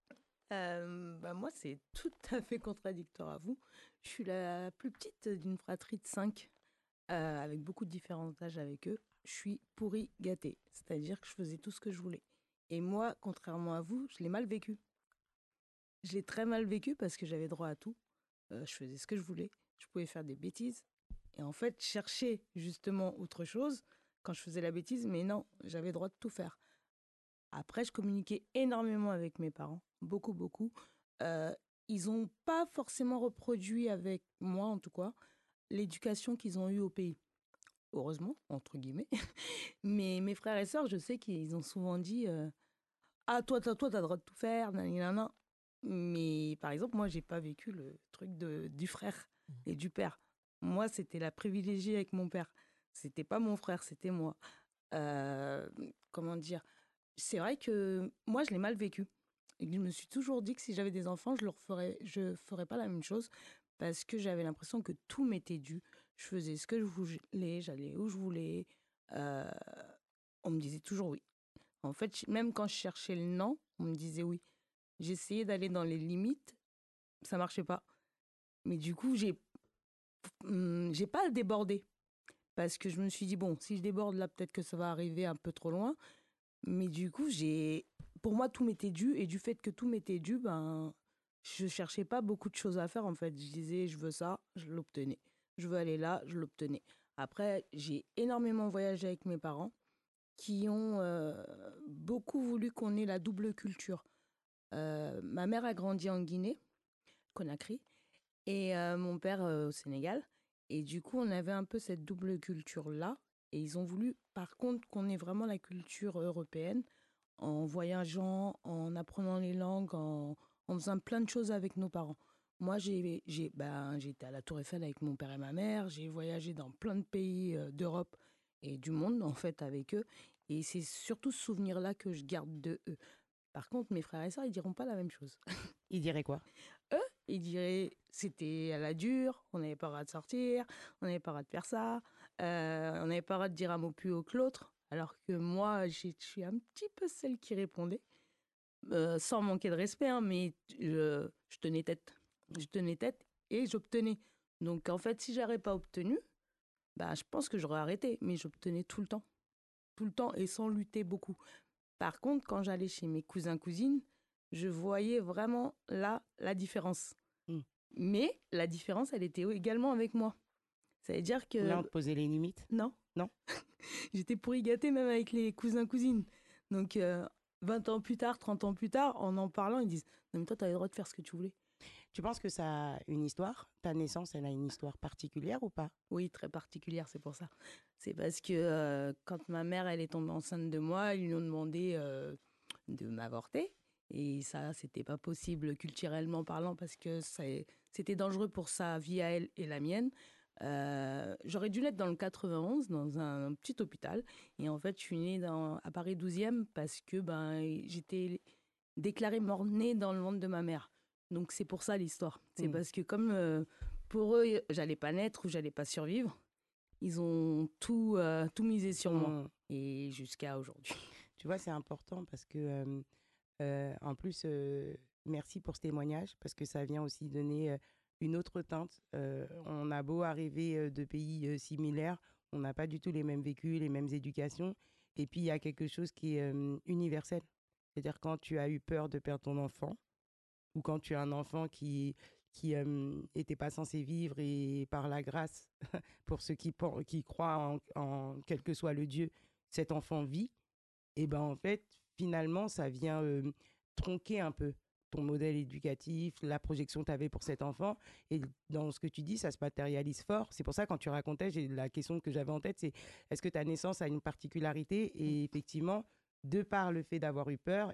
Moi, c'est tout à fait contradictoire à vous. Je suis la plus petite d'une fratrie de 5, avec beaucoup de différents âges avec eux. Je suis pourrie gâtée, c'est-à-dire que je faisais tout ce que je voulais. Et moi, contrairement à vous, je l'ai mal vécu. Je l'ai très mal vécu parce que j'avais droit à tout. Je faisais ce que je voulais. Je pouvais faire des bêtises. Et en fait, chercher justement autre chose quand je faisais la bêtise, mais non, j'avais droit de tout faire. Après, je communiquais énormément avec mes parents, beaucoup, beaucoup. Ils n'ont pas forcément reproduit avec moi, en tout cas, l'éducation qu'ils ont eue au pays. Heureusement, entre guillemets. Mais mes frères et sœurs, je sais qu'ils ont souvent dit ah, toi, t'as le droit de tout faire, nanana. Mais par exemple, moi, j'ai pas vécu le truc du frère et du père. Moi, c'était la privilégiée avec mon père. C'était pas mon frère, c'était moi. Comment dire? C'est vrai que moi, je l'ai mal vécu. Et je me suis toujours dit que si j'avais des enfants, je ferais pas la même chose parce que j'avais l'impression que tout m'était dû. Je faisais ce que je voulais, j'allais où je voulais. Euh, on me disait toujours oui. En fait, même quand je cherchais le non, on me disait oui. J'essayais d'aller dans les limites, ça marchait pas. Mais du coup, j'ai pas débordé parce que je me suis dit bon, si je déborde là, peut-être que ça va arriver un peu trop loin. Mais du coup, pour moi, tout m'était dû. Et du fait que tout m'était dû, je cherchais pas beaucoup de choses à faire, en fait. Je disais, je veux ça, je l'obtenais. Je veux aller là, je l'obtenais. Après, j'ai énormément voyagé avec mes parents qui ont beaucoup voulu qu'on ait la double culture. Ma mère a grandi en Guinée, Conakry, et mon père au Sénégal. Et du coup, on avait un peu cette double culture-là. Et ils ont voulu, par contre, qu'on ait vraiment la culture européenne en voyageant, en apprenant les langues, en faisant plein de choses avec nos parents. Moi, j'ai été à la Tour Eiffel avec mon père et ma mère. J'ai voyagé dans plein de pays d'Europe et du monde, en fait, avec eux. Et c'est surtout ce souvenir-là que je garde de eux. Par contre, mes frères et sœurs, ils diront pas la même chose.
Il dirait quoi?
Ils diraient c'était à la dure, on n'avait pas le droit de sortir, on n'avait pas le droit de faire ça, on n'avait pas le droit de dire un mot plus haut que l'autre. Alors que moi, je suis un petit peu celle qui répondait, sans manquer de respect, hein, mais je tenais tête. Je tenais tête et j'obtenais. Donc en fait, si j'aurais pas obtenu, je pense que j'aurais arrêté, mais j'obtenais tout le temps et sans lutter beaucoup. Par contre, quand j'allais chez mes cousins-cousines, je voyais vraiment là la différence.
Mm.
Mais la différence, elle était également avec moi. Ça veut dire que...
Là, on te posait les limites?
Non.
Non.
J'étais pourri gâtée même avec les cousins-cousines. Donc, 20 ans plus tard, 30 ans plus tard, en parlant, ils disent « Non, mais toi, tu avais le droit de faire ce que tu voulais. »
Tu penses que ça a une histoire? Ta naissance, elle a une histoire particulière ou pas?
Oui, très particulière, c'est pour ça. C'est parce que quand ma mère, elle est tombée enceinte de moi, ils lui ont demandé de m'avorter. Et ça, c'était pas possible culturellement parlant parce que c'était dangereux pour sa vie à elle et la mienne. J'aurais dû naître dans le 91, dans un petit hôpital. Et en fait, je suis née à Paris 12e parce que j'étais déclarée mort-née dans le ventre de ma mère. Donc c'est pour ça l'histoire. C'est parce que comme pour eux, j'allais pas naître ou j'allais pas survivre, ils ont tout misé sur moi. Et jusqu'à aujourd'hui.
Tu vois, c'est important parce que, en plus, merci pour ce témoignage parce que ça vient aussi donner une autre teinte. On a beau arriver de pays similaires, on n'a pas du tout les mêmes vécus, les mêmes éducations. Et puis, il y a quelque chose qui est universel. C'est-à-dire quand tu as eu peur de perdre ton enfant, ou quand tu as un enfant qui était pas censé vivre et par la grâce, pour ceux qui croient en quel que soit le Dieu, cet enfant vit, et en fait, finalement, ça vient tronquer un peu ton modèle éducatif, la projection que tu avais pour cet enfant. Et dans ce que tu dis, ça se matérialise fort. C'est pour ça, quand tu racontais, la question que j'avais en tête, c'est est-ce que ta naissance a une particularité? Et effectivement, de par le fait d'avoir eu peur,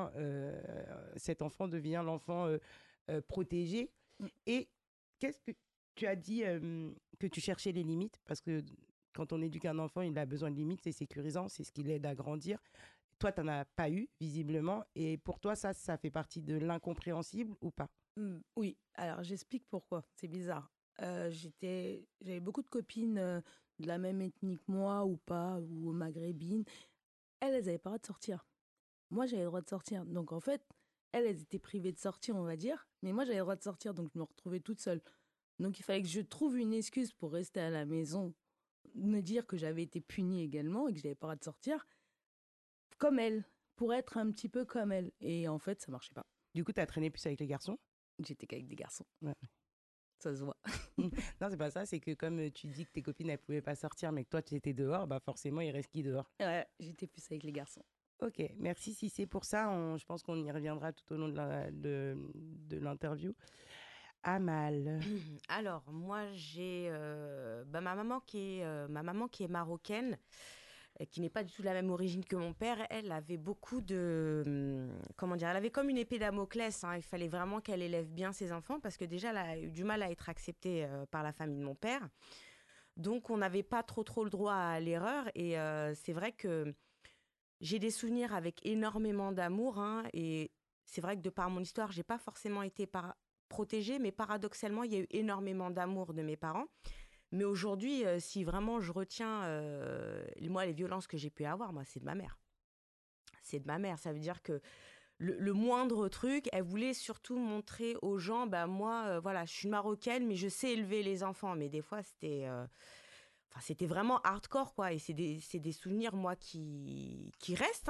cet enfant devient l'enfant protégé. Et qu'est-ce que tu as dit que tu cherchais les limites? Parce que quand on éduque un enfant, il a besoin de limites, c'est sécurisant, c'est ce qui l'aide à grandir. Toi, tu n'en as pas eu, visiblement. Et pour toi, ça fait partie de l'incompréhensible ou pas?
Oui, alors j'explique pourquoi. C'est bizarre. J'avais beaucoup de copines de la même ethnie que moi ou pas, ou maghrébines. Elles n'avaient pas le droit de sortir. Moi, j'avais le droit de sortir. Donc en fait, elles étaient privées de sortir, on va dire. Mais moi, j'avais le droit de sortir, donc je me retrouvais toute seule. Donc il fallait que je trouve une excuse pour rester à la maison, me dire que j'avais été punie également et que je n'avais pas le droit de sortir, comme elle, pour être un petit peu comme elle. Et en fait, ça marchait pas.
Du coup, tu as traîné plus avec les garçons?
J'étais qu'avec des garçons.
Ouais.
Ça se voit.
Non, c'est pas ça. C'est que comme tu dis que tes copines, elles pouvaient pas sortir, mais que toi, tu étais dehors, bah forcément, il reste qui dehors?
Ouais, j'étais plus avec les garçons.
Ok, merci Cissé pour ça. Je pense qu'on y reviendra tout au long de l'interview. Amal.
Alors, moi, j'ai ma maman qui est marocaine, qui n'est pas du tout de la même origine que mon père. Elle avait beaucoup de... comment dire? Elle avait comme une épée Damoclès. Il fallait vraiment qu'elle élève bien ses enfants parce que déjà, elle a eu du mal à être acceptée par la famille de mon père. Donc, on n'avait pas trop le droit à l'erreur. Et c'est vrai que j'ai des souvenirs avec énormément d'amour. Et c'est vrai que de par mon histoire, j'ai pas forcément été protégée, mais paradoxalement, il y a eu énormément d'amour de mes parents. Mais aujourd'hui, si vraiment je retiens, moi, les violences que j'ai pu avoir, moi, c'est de ma mère. C'est de ma mère. Ça veut dire que le moindre truc, elle voulait surtout montrer aux gens, moi, voilà, je suis marocaine, mais je sais élever les enfants. Mais des fois, c'était vraiment hardcore, quoi. Et c'est des souvenirs, moi, qui restent.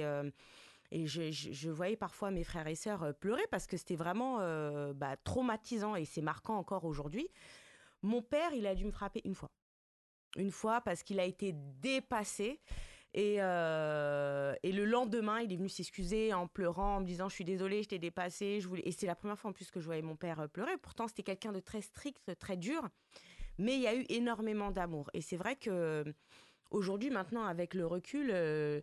Et je voyais parfois mes frères et sœurs pleurer parce que c'était vraiment traumatisant et c'est marquant encore aujourd'hui. Mon père, il a dû me frapper une fois. Une fois parce qu'il a été dépassé. Et le lendemain, il est venu s'excuser en pleurant, en me disant « Je suis désolée, je t'ai dépassé. » Et c'est la première fois en plus que je voyais mon père pleurer. Pourtant, c'était quelqu'un de très strict, très dur. Mais il y a eu énormément d'amour. Et c'est vrai qu'aujourd'hui, maintenant, avec le recul...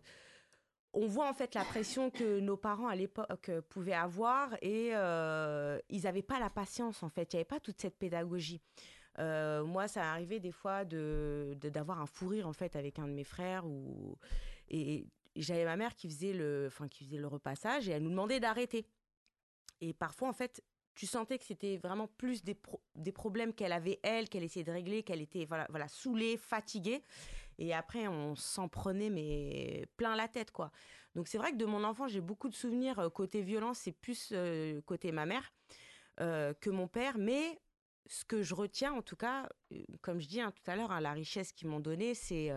on voit en fait la pression que nos parents à l'époque pouvaient avoir et ils n'avaient pas la patience en fait, il n'y avait pas toute cette pédagogie. Moi, ça arrivait des fois d'avoir un fou rire en fait avec un de mes frères et j'avais ma mère qui faisait le repassage et elle nous demandait d'arrêter. Et parfois en fait, tu sentais que c'était vraiment plus des problèmes qu'elle avait qu'elle essayait de régler, qu'elle était voilà saoulée, fatiguée. Et après, on s'en prenait mais plein la tête, quoi. Donc c'est vrai que de mon enfant, j'ai beaucoup de souvenirs côté violence, c'est plus côté ma mère que mon père. Mais ce que je retiens, en tout cas, comme je dis tout à l'heure, la richesse qu'ils m'ont donnée, c'est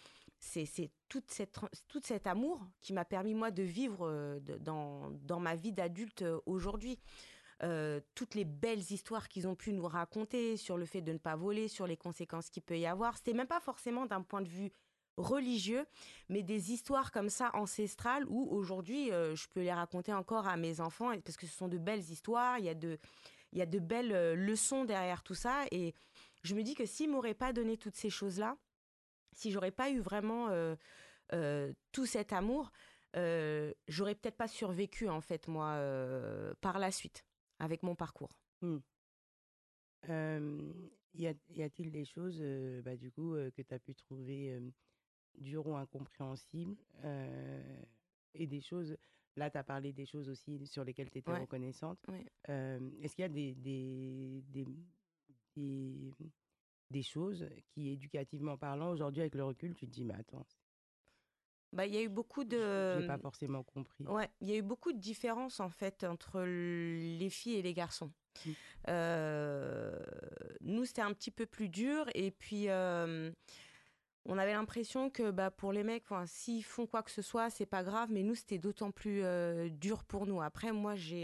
tout cet amour qui m'a permis, moi, de vivre dans ma vie d'adulte aujourd'hui. Toutes les belles histoires qu'ils ont pu nous raconter sur le fait de ne pas voler, sur les conséquences qu'il peut y avoir. C'était même pas forcément d'un point de vue religieux, mais des histoires comme ça ancestrales où aujourd'hui, je peux les raconter encore à mes enfants parce que ce sont de belles histoires, il y a de belles leçons derrière tout ça et je me dis que s'ils m'auraient pas donné toutes ces choses-là, si j'aurais pas eu vraiment tout cet amour, j'aurais peut-être pas survécu en fait moi par la suite avec mon parcours.
Y a-t-il des choses du coup que tu as pu trouver dures ou incompréhensibles et des choses, là tu as parlé des choses aussi sur lesquelles tu étais reconnaissante. Est-ce qu'il y a des choses qui, éducativement parlant, aujourd'hui avec le recul, tu te dis mais attends,
il y a eu beaucoup de...
j'ai pas forcément compris.
Ouais, il y a eu beaucoup de différences en fait entre les filles et les garçons. Nous, c'était un petit peu plus dur et puis on avait l'impression que pour les mecs, s'ils font quoi que ce soit, c'est pas grave, mais nous, c'était d'autant plus dur pour nous. Après, moi, j'ai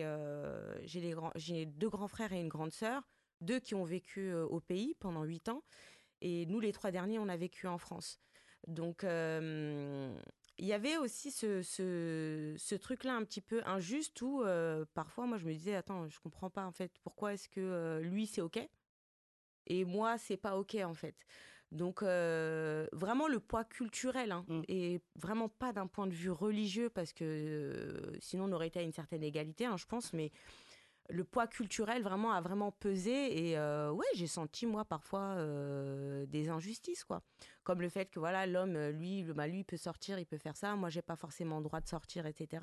2 grands frères et une grande sœur, 2 qui ont vécu au pays pendant 8 ans et nous, les 3 derniers, on a vécu en France. Donc, il y avait aussi ce truc-là un petit peu injuste où parfois, moi, je me disais, attends, je comprends pas, en fait, pourquoi est-ce que lui, c'est OK et moi, c'est pas OK, en fait. Donc, vraiment, le poids culturel, hein, et vraiment pas d'un point de vue religieux, parce que sinon, on aurait été à une certaine égalité, hein, je pense, mais le poids culturel vraiment a vraiment pesé et ouais, j'ai senti moi parfois des injustices, quoi, comme le fait que voilà, l'homme lui peut sortir, il peut faire ça, moi j'ai pas forcément le droit de sortir, etc.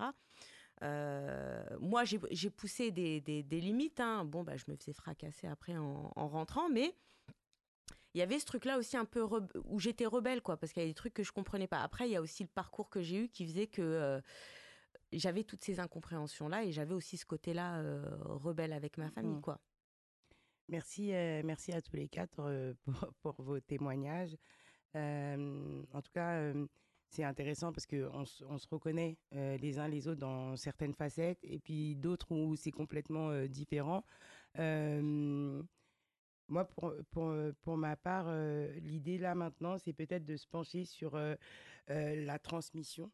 Moi j'ai poussé des limites, hein. Bon bah je me faisais fracasser après en rentrant, mais il y avait ce truc là aussi un peu où j'étais rebelle, quoi, parce qu'il y a des trucs que je comprenais pas. Après il y a aussi le parcours que j'ai eu qui faisait que j'avais toutes ces incompréhensions-là et j'avais aussi ce côté-là rebelle avec ma famille, quoi.
Merci, merci à tous les quatre pour vos témoignages. En tout cas, c'est intéressant parce qu'on se reconnaît les uns les autres dans certaines facettes et puis d'autres où c'est complètement différent. Moi, pour ma part, l'idée là maintenant, c'est peut-être de se pencher sur la transmission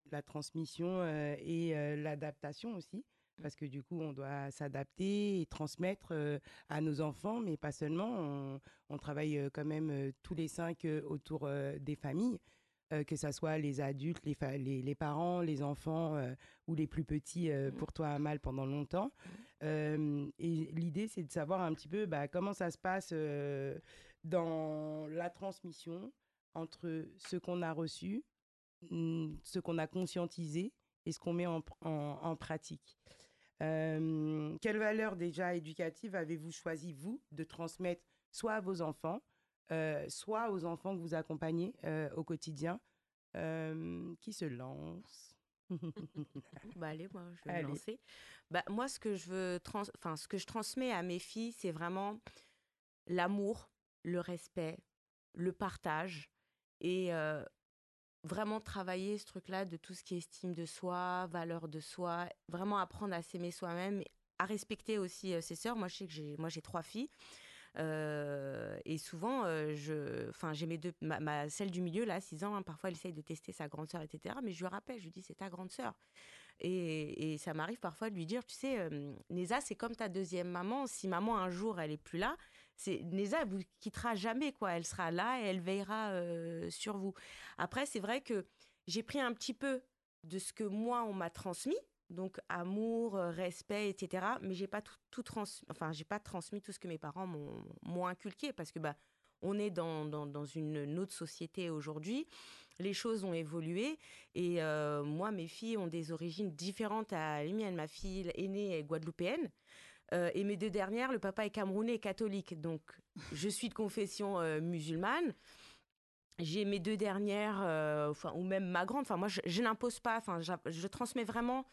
et l'adaptation aussi, parce que du coup, on doit s'adapter et transmettre à nos enfants, mais pas seulement. On travaille quand même tous les 5 autour des familles, que ça soit les adultes, les parents, les enfants ou les plus petits pour toi, Amal, pendant longtemps. Et l'idée, c'est de savoir un petit peu comment ça se passe dans la transmission entre ce qu'on a reçu, ce qu'on a conscientisé et ce qu'on met en pratique. Quelles valeurs déjà éducatives avez-vous choisi, vous, de transmettre soit à vos enfants, soit aux enfants que vous accompagnez au quotidien? Qui se lance?
Bah allez, moi je vais me lancer. Bah moi ce que je transmets à mes filles, c'est vraiment l'amour, le respect, le partage et vraiment travailler ce truc-là de tout ce qui est estime de soi, valeur de soi, vraiment apprendre à s'aimer soi-même, à respecter aussi ses sœurs. Moi je sais que j'ai 3 filles. Et souvent, j'ai mes deux, celle du milieu, là, 6 ans, hein, parfois elle essaye de tester sa grande sœur, etc. Mais je lui rappelle, je lui dis, c'est ta grande sœur. Et ça m'arrive parfois de lui dire, tu sais, Néza, c'est comme ta deuxième maman. Si maman, un jour, elle est plus là, Néza, elle vous quittera jamais, quoi. Elle sera là et elle veillera sur vous. Après, c'est vrai que j'ai pris un petit peu de ce que moi, on m'a transmis. Donc amour, respect, etc. Mais j'ai pas j'ai pas transmis tout ce que mes parents m'ont inculqué parce que on est dans une autre société aujourd'hui. Les choses ont évolué et moi, mes filles ont des origines différentes à les miennes. Ma fille aînée est guadeloupéenne et mes 2 dernières, le papa est camerounais et catholique. Donc je suis de confession musulmane. J'ai mes 2 dernières, ou même ma grande. Enfin, moi, je n'impose pas. Enfin, je transmets vraiment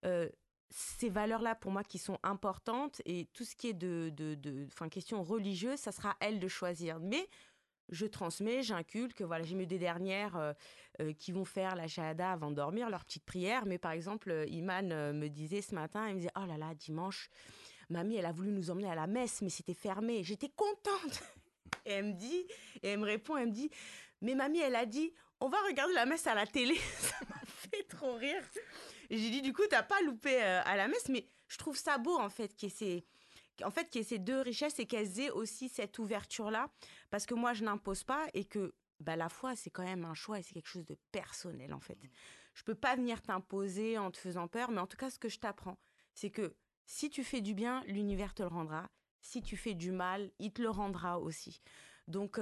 ces valeurs-là pour moi qui sont importantes et tout ce qui est de question religieuse, ça sera à elle de choisir. Mais je transmets, j'inculque. Voilà, j'ai mes 2 dernières qui vont faire la shahada avant de dormir, leur petite prière. Mais par exemple, Iman me disait ce matin, il me disait « Oh là là, dimanche, mamie, elle a voulu nous emmener à la messe, mais c'était fermé. » J'étais contente. Et elle me répond, elle me dit « Mais mamie, elle a dit, on va regarder la messe à la télé. » Ça m'a fait trop rire. Et j'ai dit, du coup, t'as pas loupé à la messe, mais je trouve ça beau, en fait, qu'il y ait ces 2 richesses et qu'elles aient aussi cette ouverture-là, parce que moi, je n'impose pas et que la foi, c'est quand même un choix et c'est quelque chose de personnel, en fait. Je peux pas venir t'imposer en te faisant peur, mais en tout cas, ce que je t'apprends, c'est que si tu fais du bien, l'univers te le rendra. Si tu fais du mal, il te le rendra aussi. Donc,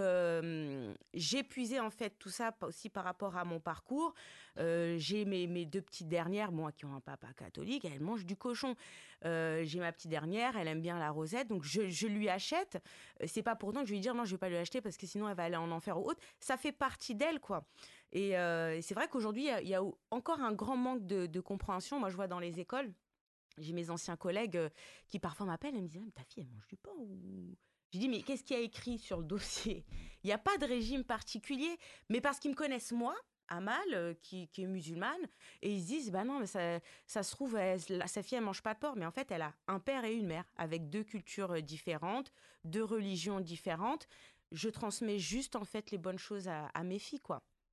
j'ai puisé en fait tout ça aussi par rapport à mon parcours. J'ai mes 2 petites dernières, moi qui ont un papa catholique, elles mangent du cochon. J'ai ma petite dernière, elle aime bien la rosette, donc je lui achète. C'est pas pourtant que je vais lui dire non, je vais pas lui acheter parce que sinon elle va aller en enfer ou autre. Ça fait partie d'elle, quoi. Et c'est vrai qu'aujourd'hui, il y a encore un grand manque de compréhension. Moi, je vois dans les écoles, j'ai mes anciens collègues qui parfois m'appellent et me disent ta fille, elle mange du pain ou... Je dis, mais qu'est-ce qu'il y a écrit sur le dossier? Il n'y a pas de régime particulier, mais parce qu'ils me connaissent moi, Amal, qui est musulmane, et ils se disent, non, mais ça se trouve, sa fille, elle mange pas de porc, mais en fait, elle a un père et une mère, avec 2 cultures différentes, 2 religions différentes. Je transmets juste, en fait, les bonnes choses à mes filles, quoi.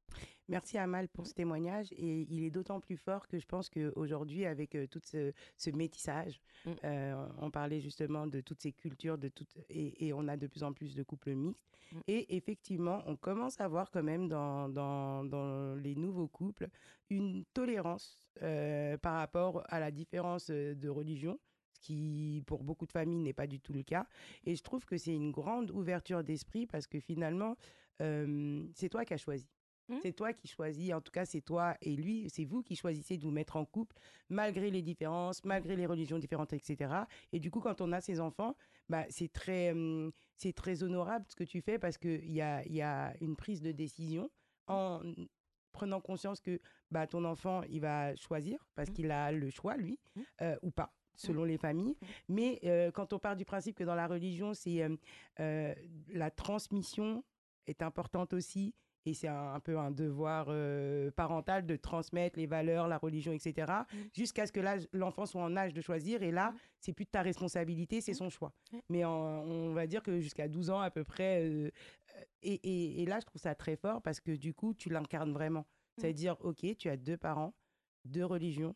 Merci Amal pour ce témoignage et il est d'autant plus fort que je pense qu'aujourd'hui, avec tout ce métissage, on parlait justement de toutes ces cultures et on a de plus en plus de couples mixtes. Et effectivement, on commence à voir quand même dans les nouveaux couples une tolérance par rapport à la différence de religion, ce qui, pour beaucoup de familles, n'est pas du tout le cas. Et je trouve que c'est une grande ouverture d'esprit parce que finalement, c'est toi qui as choisi. C'est toi qui choisis, en tout cas c'est toi et lui, c'est vous qui choisissez de vous mettre en couple, malgré les différences, malgré les religions différentes, etc. Et du coup, quand on a ses enfants, bah, c'est très honorable ce que tu fais parce qu'il y a une prise de décision en prenant conscience que bah, ton enfant, il va choisir parce qu'il a le choix, lui, ou pas selon les familles. Mais quand on part du principe que dans la religion, c'est la transmission est importante aussi et c'est un peu un devoir parental de transmettre les valeurs, la religion, etc. Jusqu'à ce que l'enfant soit en âge de choisir. Et là, c'est plus de ta responsabilité, c'est son choix. Mais on va dire que jusqu'à 12 ans à peu près. Et là, je trouve ça très fort parce que du coup, tu l'incarnes vraiment. C'est-à-dire, OK, tu as 2 parents, 2 religions,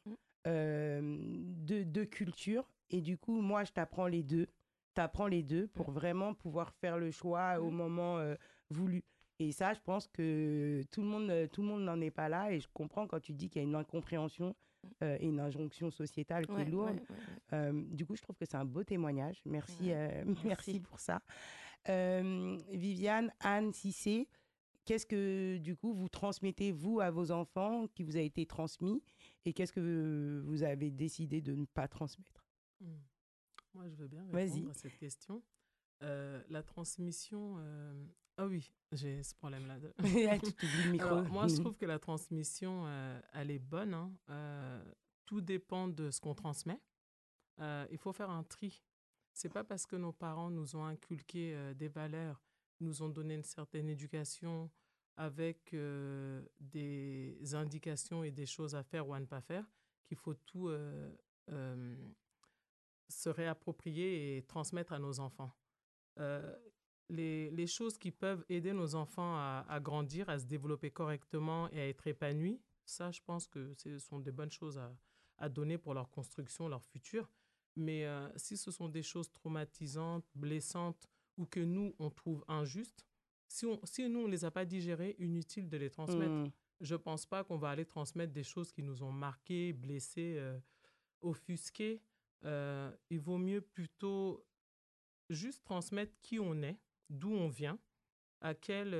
2 cultures. Et du coup, moi, je t'apprends les deux. T'apprends les deux pour vraiment pouvoir faire le choix au moment voulu. Et ça, je pense que tout le monde n'en est pas là. Et je comprends quand tu dis qu'il y a une incompréhension et une injonction sociétale qui est lourde. Du coup, je trouve que c'est un beau témoignage. Merci, merci pour ça. Viviane, Anne, Cissé, qu'est-ce que, du coup, vous transmettez, vous, à vos enfants, qui vous a été transmis, et qu'est-ce que vous avez décidé de ne pas transmettre?
Moi, je veux bien répondre à cette question. La transmission... Ah oui, j'ai ce problème-là.
Tu t'oublies le micro.
Alors, moi, je trouve que la transmission, elle est bonne. Hein. Tout dépend de ce qu'on transmet. Il faut faire un tri. C'est pas parce que nos parents nous ont inculqué des valeurs, nous ont donné une certaine éducation avec des indications et des choses à faire ou à ne pas faire qu'il faut tout se réapproprier et transmettre à nos enfants. Les choses qui peuvent aider nos enfants à grandir, à se développer correctement et à être épanouis, ça, je pense que ce sont des bonnes choses à donner pour leur construction, leur futur. Mais si ce sont des choses traumatisantes, blessantes ou que nous, on trouve injustes, si nous, on ne les a pas digérées, inutile de les transmettre. Je ne pense pas qu'on va aller transmettre des choses qui nous ont marqués, blessés, offusqués. Il vaut mieux plutôt juste transmettre qui on est, d'où on vient, à quelle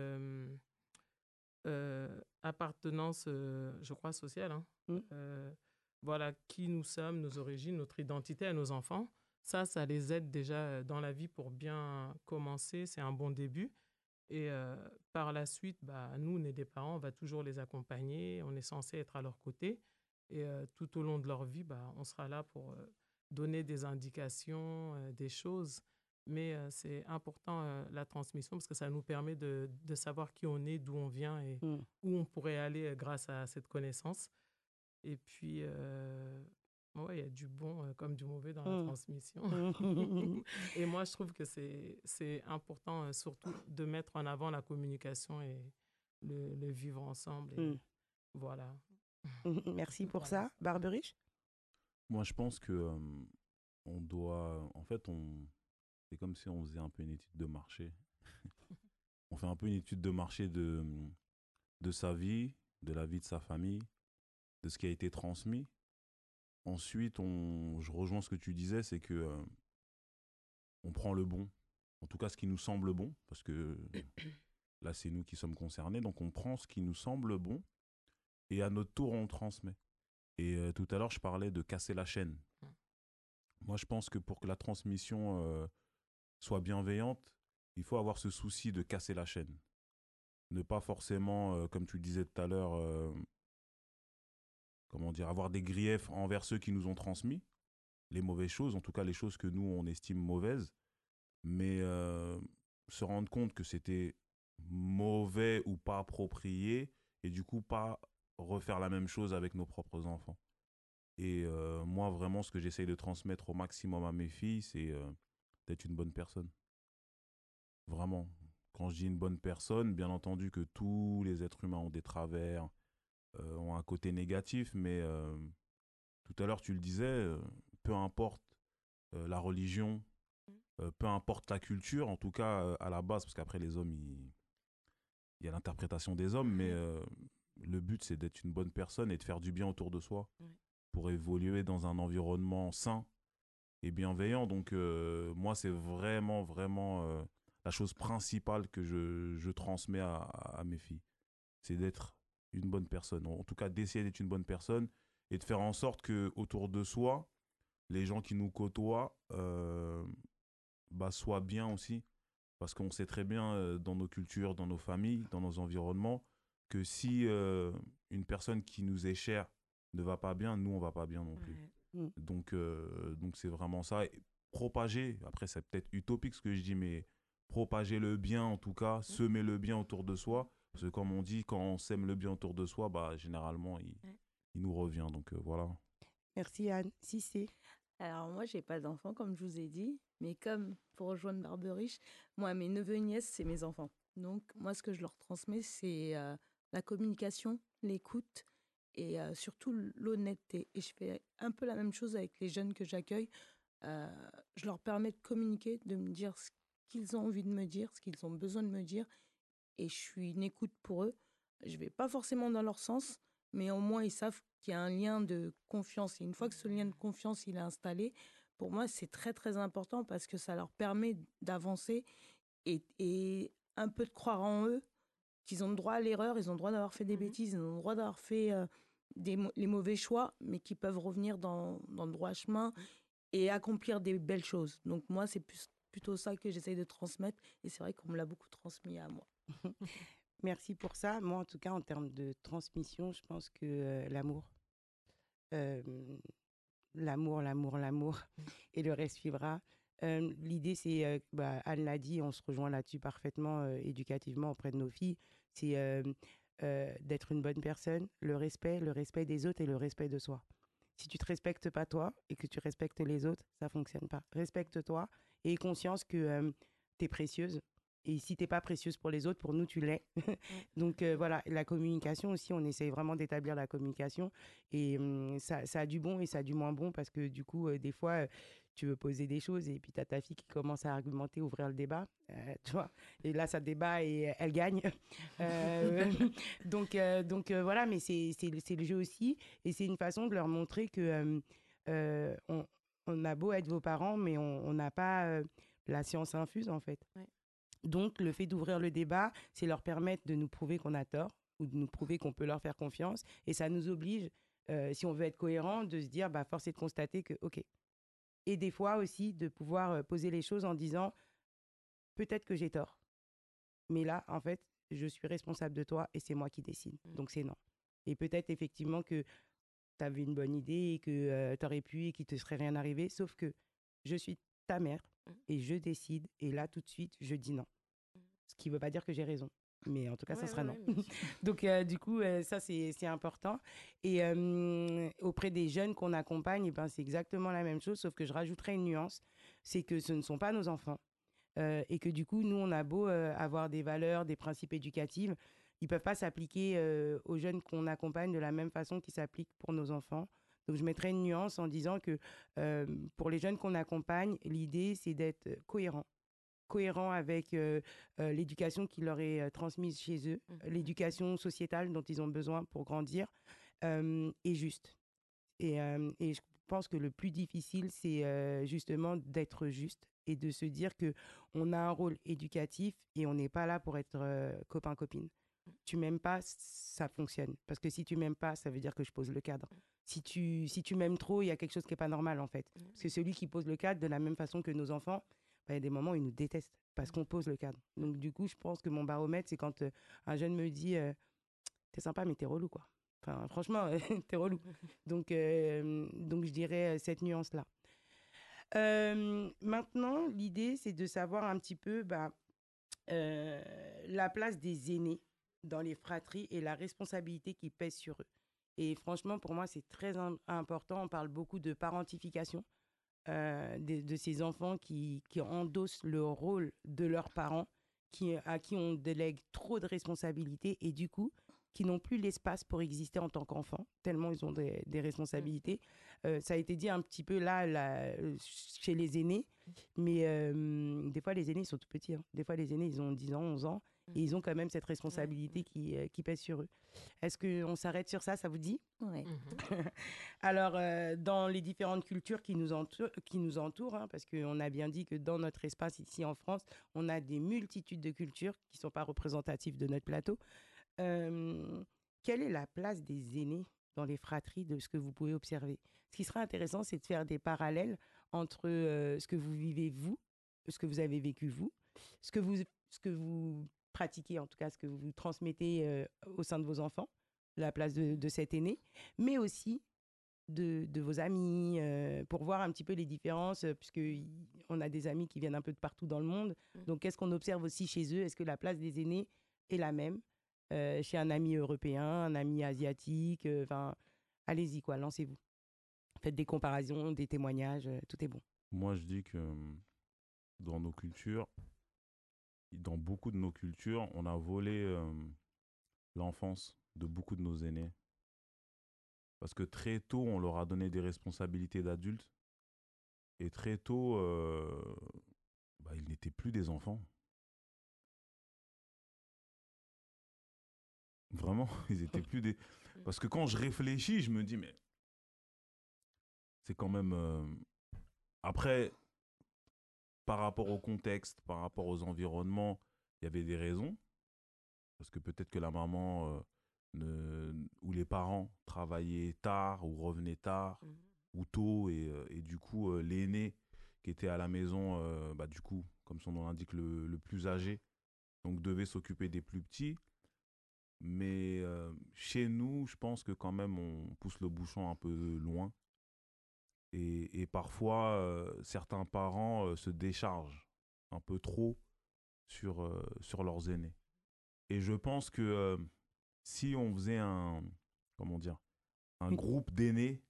appartenance, je crois, sociale. Voilà, qui nous sommes, nos origines, notre identité à nos enfants. Ça les aide déjà dans la vie pour bien commencer. C'est un bon début. Et par la suite, nous, on est des parents, on va toujours les accompagner. On est censé être à leur côté. Et tout au long de leur vie, on sera là pour donner des indications, des choses. Mais c'est important la transmission parce que ça nous permet de savoir qui on est, d'où on vient et où on pourrait aller grâce à cette connaissance. Et puis, il y a du bon comme du mauvais dans la transmission. Et moi, je trouve que c'est important surtout de mettre en avant la communication et le vivre ensemble. Et voilà.
Merci pour ça. Barberich?
Moi, je pense que on doit... En fait, c'est comme si on faisait un peu une étude de marché. On fait un peu une étude de marché de sa vie, de la vie de sa famille, de ce qui a été transmis. Ensuite, je rejoins ce que tu disais, c'est que on prend le bon, en tout cas ce qui nous semble bon, parce que là, c'est nous qui sommes concernés, donc on prend ce qui nous semble bon et à notre tour, on le transmet. Et tout à l'heure, je parlais de casser la chaîne. Moi, je pense que pour que la transmission soit bienveillante, il faut avoir ce souci de casser la chaîne. Ne pas forcément, comme tu le disais tout à l'heure, avoir des griefs envers ceux qui nous ont transmis les mauvaises choses, en tout cas les choses que nous, on estime mauvaises, mais se rendre compte que c'était mauvais ou pas approprié, et du coup, pas refaire la même chose avec nos propres enfants. Et moi, vraiment, ce que j'essaye de transmettre au maximum à mes filles, c'est d'être une bonne personne. Vraiment. Quand je dis une bonne personne, bien entendu que tous les êtres humains ont des travers, ont un côté négatif, mais tout à l'heure tu le disais, peu importe la religion, peu importe la culture, en tout cas à la base, parce qu'après les hommes, il y a l'interprétation des hommes, mais le but c'est d'être une bonne personne et de faire du bien autour de soi pour évoluer dans un environnement sain et bienveillant. Donc moi c'est vraiment, vraiment la chose principale que je transmets à mes filles. C'est d'être une bonne personne. En tout cas, d'essayer d'être une bonne personne et de faire en sorte que autour de soi, les gens qui nous côtoient soient bien aussi. Parce qu'on sait très bien dans nos cultures, dans nos familles, dans nos environnements, que si une personne qui nous est chère ne va pas bien, nous, on va pas bien non plus. Donc c'est vraiment ça. Et propager, après, c'est peut-être utopique ce que je dis, mais propager le bien, en tout cas, semer le bien autour de soi. Parce que comme on dit, quand on sème le bien autour de soi, généralement, il nous revient. Donc voilà.
Merci Anne. Cissé.
Alors moi, j'ai pas d'enfants, comme je vous ai dit, mais comme pour rejoindre Barberiche, moi, mes neveux et nièces, c'est mes enfants. Donc moi, ce que je leur transmets, c'est la communication, l'écoute et surtout l'honnêteté. Et je fais un peu la même chose avec les jeunes que j'accueille. Je leur permets de communiquer, de me dire ce qu'ils ont envie de me dire, ce qu'ils ont besoin de me dire. Et je suis une écoute pour eux. Je vais pas forcément dans leur sens, mais au moins ils savent qu'il y a un lien de confiance. Et une fois que ce lien de confiance il est installé, pour moi c'est très très important parce que ça leur permet d'avancer et un peu de croire en eux, qu'ils ont le droit à l'erreur, ils ont le droit d'avoir fait des bêtises, ils ont le droit d'avoir fait les mauvais choix, mais qui peuvent revenir dans le droit chemin et accomplir des belles choses. Donc moi c'est plutôt ça que j'essaye de transmettre et c'est vrai qu'on me l'a beaucoup transmis à moi.
Merci pour ça. Moi, en tout cas, en termes de transmission, je pense que l'amour, et le reste suivra. L'idée, c'est, Anne l'a dit, on se rejoint là-dessus parfaitement éducativement auprès de nos filles, c'est d'être une bonne personne, le respect des autres et le respect de soi. Si tu te respectes pas toi et que tu respectes les autres, ça fonctionne pas. Respecte-toi et aie conscience que tu es précieuse. Et si t'es pas précieuse pour les autres, pour nous, tu l'es. Donc voilà, la communication aussi, on essaye vraiment d'établir la communication. Et ça a du bon et ça a du moins bon parce que du coup, des fois, tu veux poser des choses et puis t'as ta fille qui commence à argumenter, ouvrir le débat, tu vois. Et là, ça débat et elle gagne. Donc voilà, mais c'est le jeu aussi. Et c'est une façon de leur montrer que on a beau être vos parents, mais on n'a pas la science infuse, en fait.
Ouais.
Donc, le fait d'ouvrir le débat, c'est leur permettre de nous prouver qu'on a tort ou de nous prouver qu'on peut leur faire confiance. Et ça nous oblige, si on veut être cohérent, de se dire, force est de constater que, OK. Et des fois aussi, de pouvoir poser les choses en disant, peut-être que j'ai tort. Mais là, en fait, je suis responsable de toi et c'est moi qui décide. Donc, c'est non. Et peut-être effectivement que tu avais une bonne idée et que tu aurais pu et qu'il ne te serait rien arrivé. Sauf que je suis ta mère et je décide. Et là, tout de suite, je dis non. Ce qui ne veut pas dire que j'ai raison. Mais en tout cas, ça sera non. Donc, du coup, ça, c'est important. Et auprès des jeunes qu'on accompagne, c'est exactement la même chose, sauf que je rajouterai une nuance. C'est que ce ne sont pas nos enfants. Et que du coup, nous, on a beau avoir des valeurs, des principes éducatifs, ils ne peuvent pas s'appliquer aux jeunes qu'on accompagne de la même façon qu'ils s'appliquent pour nos enfants. Donc, je mettrai une nuance en disant que pour les jeunes qu'on accompagne, l'idée, c'est d'être cohérent avec l'éducation qui leur est transmise chez eux, l'éducation sociétale dont ils ont besoin pour grandir, et juste. Et je pense que le plus difficile, c'est justement d'être juste et de se dire qu'on a un rôle éducatif et on n'est pas là pour être copain-copine. Tu m'aimes pas, ça fonctionne. Parce que si tu m'aimes pas, ça veut dire que je pose le cadre. Si tu m'aimes trop, il y a quelque chose qui n'est pas normal, en fait. Parce que celui qui pose le cadre, de la même façon que nos enfants, il y a des moments où ils nous détestent parce qu'on pose le cadre. Donc, du coup, je pense que mon baromètre, c'est quand un jeune me dit t'es sympa, mais t'es relou, quoi. Enfin, franchement, t'es relou. Donc, je dirais cette nuance-là. Maintenant, l'idée, c'est de savoir un petit peu la place des aînés dans les fratries et la responsabilité qui pèse sur eux. Et franchement, pour moi, c'est très important. On parle beaucoup de parentification, de ces enfants qui endossent le rôle de leurs parents à qui on délègue trop de responsabilités et du coup, qui n'ont plus l'espace pour exister en tant qu'enfants, tellement ils ont des responsabilités. Ça a été dit un petit peu là, chez les aînés, mais des fois, les aînés, ils sont tout petits. Hein. Des fois, les aînés, ils ont 10 ans, 11 ans, et ils ont quand même cette responsabilité qui pèse sur eux. Est-ce qu'on s'arrête sur ça vous dit?
Ouais.
Alors, dans les différentes cultures qui nous entourent, hein, parce qu'on a bien dit que dans notre espace ici en France, on a des multitudes de cultures qui ne sont pas représentatives de notre plateau. Quelle est la place des aînés dans les fratries de ce que vous pouvez observer? Ce qui serait intéressant, c'est de faire des parallèles entre ce que vous vivez vous, ce que vous avez vécu vous, ce que vous pratiquez, en tout cas ce que vous transmettez au sein de vos enfants, la place de cet aîné, mais aussi de vos amis, pour voir un petit peu les différences, puisqu'on a des amis qui viennent un peu de partout dans le monde. Donc, qu'est-ce qu'on observe aussi chez eux? Est-ce que la place des aînés est la même chez un ami européen, un ami asiatique? Allez-y, lancez-vous. Faites des comparaisons, des témoignages, tout est bon.
Moi, je dis que dans nos cultures, dans beaucoup de nos cultures, on a volé l'enfance de beaucoup de nos aînés. Parce que très tôt, on leur a donné des responsabilités d'adultes. Et très tôt, ils n'étaient plus des enfants. Vraiment, ils étaient plus des... Parce que quand je réfléchis, je me dis, mais c'est quand même... Après, par rapport au contexte, par rapport aux environnements, il y avait des raisons. Parce que peut-être que la maman ou les parents travaillaient tard ou revenaient tard ou tôt. Et du coup, l'aîné qui était à la maison, du coup, comme son nom l'indique, le plus âgé, donc devait s'occuper des plus petits. Mais chez nous, je pense que quand même, on pousse le bouchon un peu loin. Et parfois, certains parents se déchargent un peu trop sur leurs aînés. Et je pense que si on faisait un groupe d'aînés,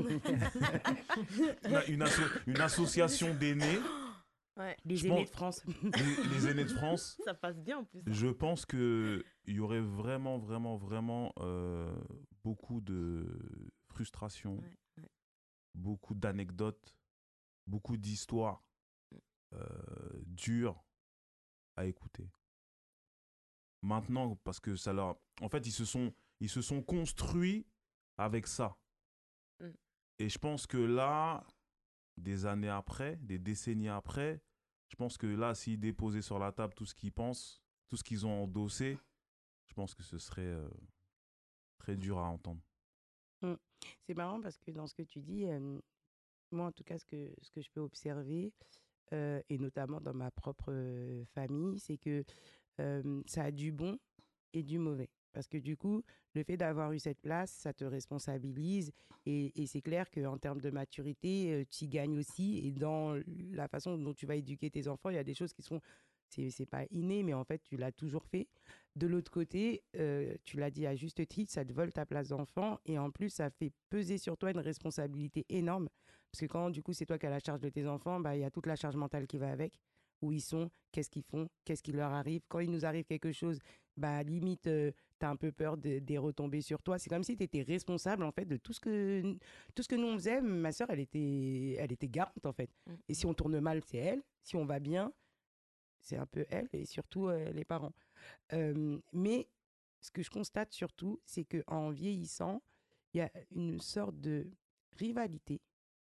une association d'aînés,
les aînés de France.
les aînés de France,
ça passe bien en plus.
Je pense qu'il y aurait vraiment, vraiment, vraiment beaucoup de frustration, beaucoup d'anecdotes, beaucoup d'histoires dures à écouter. Maintenant, parce que ça leur... En fait, ils se sont construits avec ça. Et je pense que là, des années après, des décennies après, je pense que là, s'ils déposaient sur la table tout ce qu'ils pensent, tout ce qu'ils ont endossé, je pense que ce serait très dur à entendre.
C'est marrant parce que dans ce que tu dis, moi en tout cas, ce que je peux observer, et notamment dans ma propre famille, c'est que ça a du bon et du mauvais. Parce que du coup, le fait d'avoir eu cette place, ça te responsabilise. Et c'est clair qu'en termes de maturité, tu y gagnes aussi. Et dans la façon dont tu vas éduquer tes enfants, il y a des choses qui sont... C'est pas inné, mais en fait, tu l'as toujours fait. De l'autre côté, tu l'as dit à juste titre, ça te vole ta place d'enfant. Et en plus, ça fait peser sur toi une responsabilité énorme. Parce que quand, du coup, c'est toi qui as la charge de tes enfants, il y a toute la charge mentale qui va avec. Où ils sont, qu'est-ce qu'ils font, qu'est-ce qui leur arrive. Quand il nous arrive quelque chose, limite, tu as un peu peur des retombées sur toi. C'est comme si tu étais responsable, en fait, de tout ce que nous, on faisait. Ma sœur, elle était garante, en fait. Et si on tourne mal, c'est elle. Si on va bien, c'est un peu elle, et surtout les parents. Mais ce que je constate surtout, c'est qu'en vieillissant, il y a une sorte de rivalité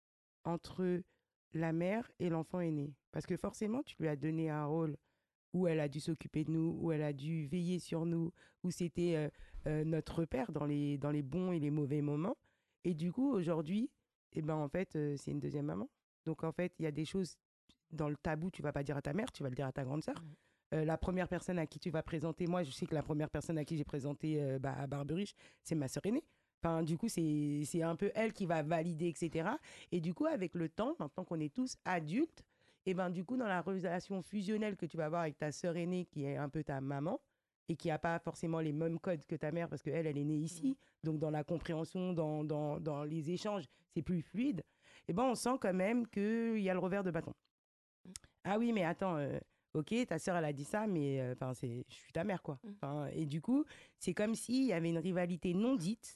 entre la mère et l'enfant aîné. Parce que forcément, tu lui as donné un rôle où elle a dû s'occuper de nous, où elle a dû veiller sur nous, où c'était notre repère dans les bons et les mauvais moments. Et du coup, aujourd'hui, en fait, c'est une deuxième maman. Donc, en fait, il y a des choses dans le tabou, tu vas pas dire à ta mère, tu vas le dire à ta grande sœur. La première personne à qui tu vas présenter, moi, je sais que la première personne à qui j'ai présenté à Barberiche, c'est ma sœur aînée. Enfin, du coup, c'est un peu elle qui va valider, etc. Et du coup, avec le temps, maintenant qu'on est tous adultes, et du coup, dans la relation fusionnelle que tu vas avoir avec ta sœur aînée, qui est un peu ta maman, et qui n'a pas forcément les mêmes codes que ta mère, parce qu'elle, elle est née ici, donc dans la compréhension, dans les échanges, c'est plus fluide, on sent quand même qu'il y a le revers de bâton. Ah oui, mais attends, Ok, ta sœur, elle a dit ça, mais je suis ta mère, quoi. Et du coup, c'est comme s'il y avait une rivalité non dite,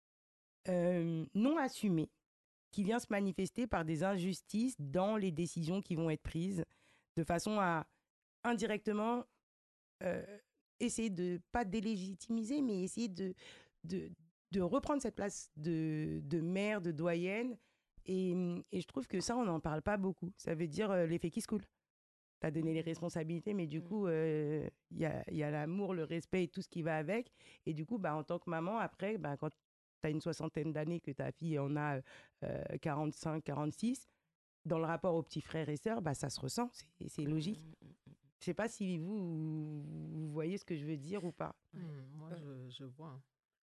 non assumée, qui vient se manifester par des injustices dans les décisions qui vont être prises, de façon à indirectement essayer de, pas délégitimiser, mais essayer de reprendre cette place de mère, de doyenne. Et je trouve que ça, on n'en parle pas beaucoup. Ça veut dire l'effet qui se coule. Tu as donné les responsabilités, mais du coup, il y a l'amour, le respect et tout ce qui va avec. Et du coup, en tant que maman, après, quand tu as une soixantaine d'années, que ta fille en a 45, 46, dans le rapport aux petits frères et sœurs, ça se ressent, c'est logique. Je sais pas si vous voyez ce que je veux dire ou pas.
Moi, je vois.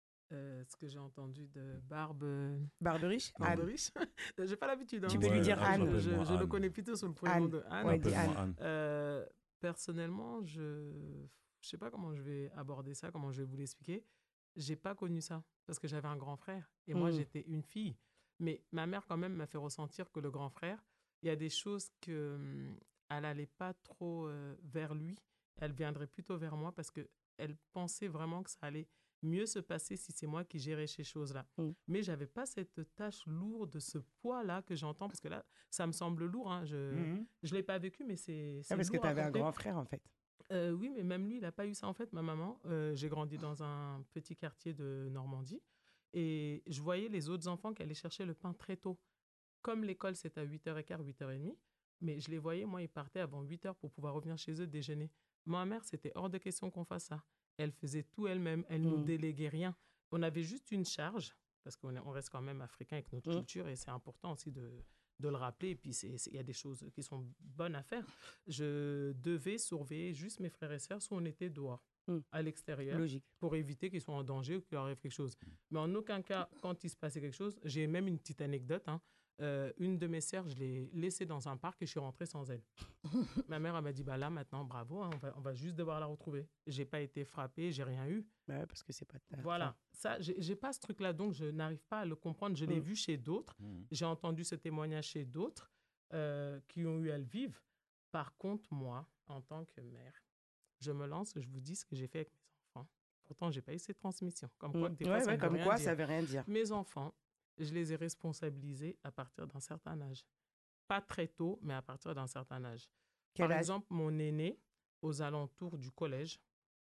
Ce que j'ai entendu de Barbe
Riche.
Riche. J'ai pas l'habitude.
Tu peux lui dire Anne.
Je le connais plutôt sous le prénom de Anne.
Ouais, dis Anne.
Personnellement, je sais pas comment je vais aborder ça, comment je vais vous l'expliquer. J'ai pas connu ça parce que j'avais un grand frère et moi j'étais une fille. Mais ma mère quand même m'a fait ressentir que le grand frère, il y a des choses que elle allait pas trop vers lui. Elle viendrait plutôt vers moi parce que elle pensait vraiment que ça allait mieux se passer si c'est moi qui gérais ces choses-là. Mais j'avais pas cette tâche lourde, ce poids-là que j'entends, parce que là, ça me semble lourd. Hein. Je l'ai pas vécu, mais c'est
parce
lourd
que tu avais
à
un
porter.
grand frère, en fait.
Oui, mais même lui, il n'a pas eu ça, en fait, ma maman. J'ai grandi dans un petit quartier de Normandie et je voyais les autres enfants qui allaient chercher le pain très tôt. Comme l'école, c'était à 8h15, 8h30, mais je les voyais, moi, ils partaient avant 8h pour pouvoir revenir chez eux déjeuner. Ma mère, c'était hors de question qu'on fasse ça. Elle faisait tout elle-même, elle ne nous déléguait rien. On avait juste une charge, parce qu'on reste quand même africain avec notre culture, et c'est important aussi de le rappeler. Et puis, il y a des choses qui sont bonnes à faire. Je devais surveiller juste mes frères et sœurs si on était dehors, à l'extérieur,
logique,
pour éviter qu'ils soient en danger ou qu'il leur arrive quelque chose. Mais en aucun cas, quand il se passait quelque chose, j'ai même une petite anecdote, hein. Une de mes sœurs, je l'ai laissée dans un parc et je suis rentrée sans elle. Ma mère, elle m'a dit, là, maintenant, bravo, hein, on va juste devoir la retrouver. J'ai pas été frappée, j'ai rien eu.
Parce que c'est pas ta...
Voilà. Ça, j'ai pas ce truc-là, donc je n'arrive pas à le comprendre. Je l'ai vu chez d'autres. J'ai entendu ce témoignage chez d'autres qui ont eu à le vivre. Par contre, moi, en tant que mère, je me lance, je vous dis ce que j'ai fait avec mes enfants. Pourtant, j'ai pas eu cette transmission. Comme quoi, des fois, ça veut rien dire. Mes enfants, je les ai responsabilisés à partir d'un certain âge. Pas très tôt, mais à partir d'un certain âge. Par exemple, mon aîné, aux alentours du collège,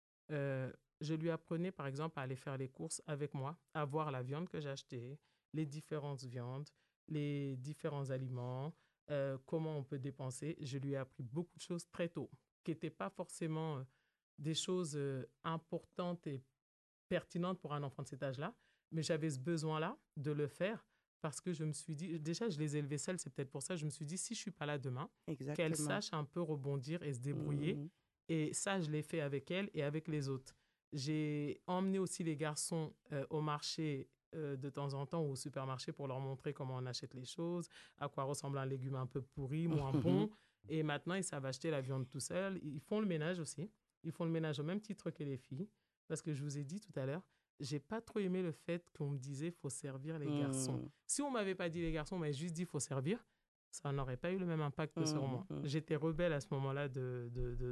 je lui apprenais, par exemple, à aller faire les courses avec moi, à voir la viande que j'achetais, les différentes viandes, les différents aliments, comment on peut dépenser. Je lui ai appris beaucoup de choses très tôt, qui n'étaient pas forcément des choses importantes et pertinentes pour un enfant de cet âge-là, mais j'avais ce besoin-là de le faire parce que je me suis dit, déjà, je les ai élevés seuls, c'est peut-être pour ça, je me suis dit, si je ne suis pas là demain, qu'elle sache un peu rebondir et se débrouiller. Et ça, je l'ai fait avec elle et avec les autres. J'ai emmené aussi les garçons au marché de temps en temps ou au supermarché pour leur montrer comment on achète les choses, à quoi ressemble un légume un peu pourri, moins bon. Et maintenant, ils savent acheter la viande tout seuls. Ils font le ménage aussi. Ils font le ménage au même titre que les filles. Parce que je vous ai dit tout à l'heure, j'ai pas trop aimé le fait qu'on me disait faut servir les garçons. Si on m'avait pas dit les garçons, on m'avait juste dit faut servir, ça n'aurait pas eu le même impact que sur moi. J'étais rebelle à ce moment-là de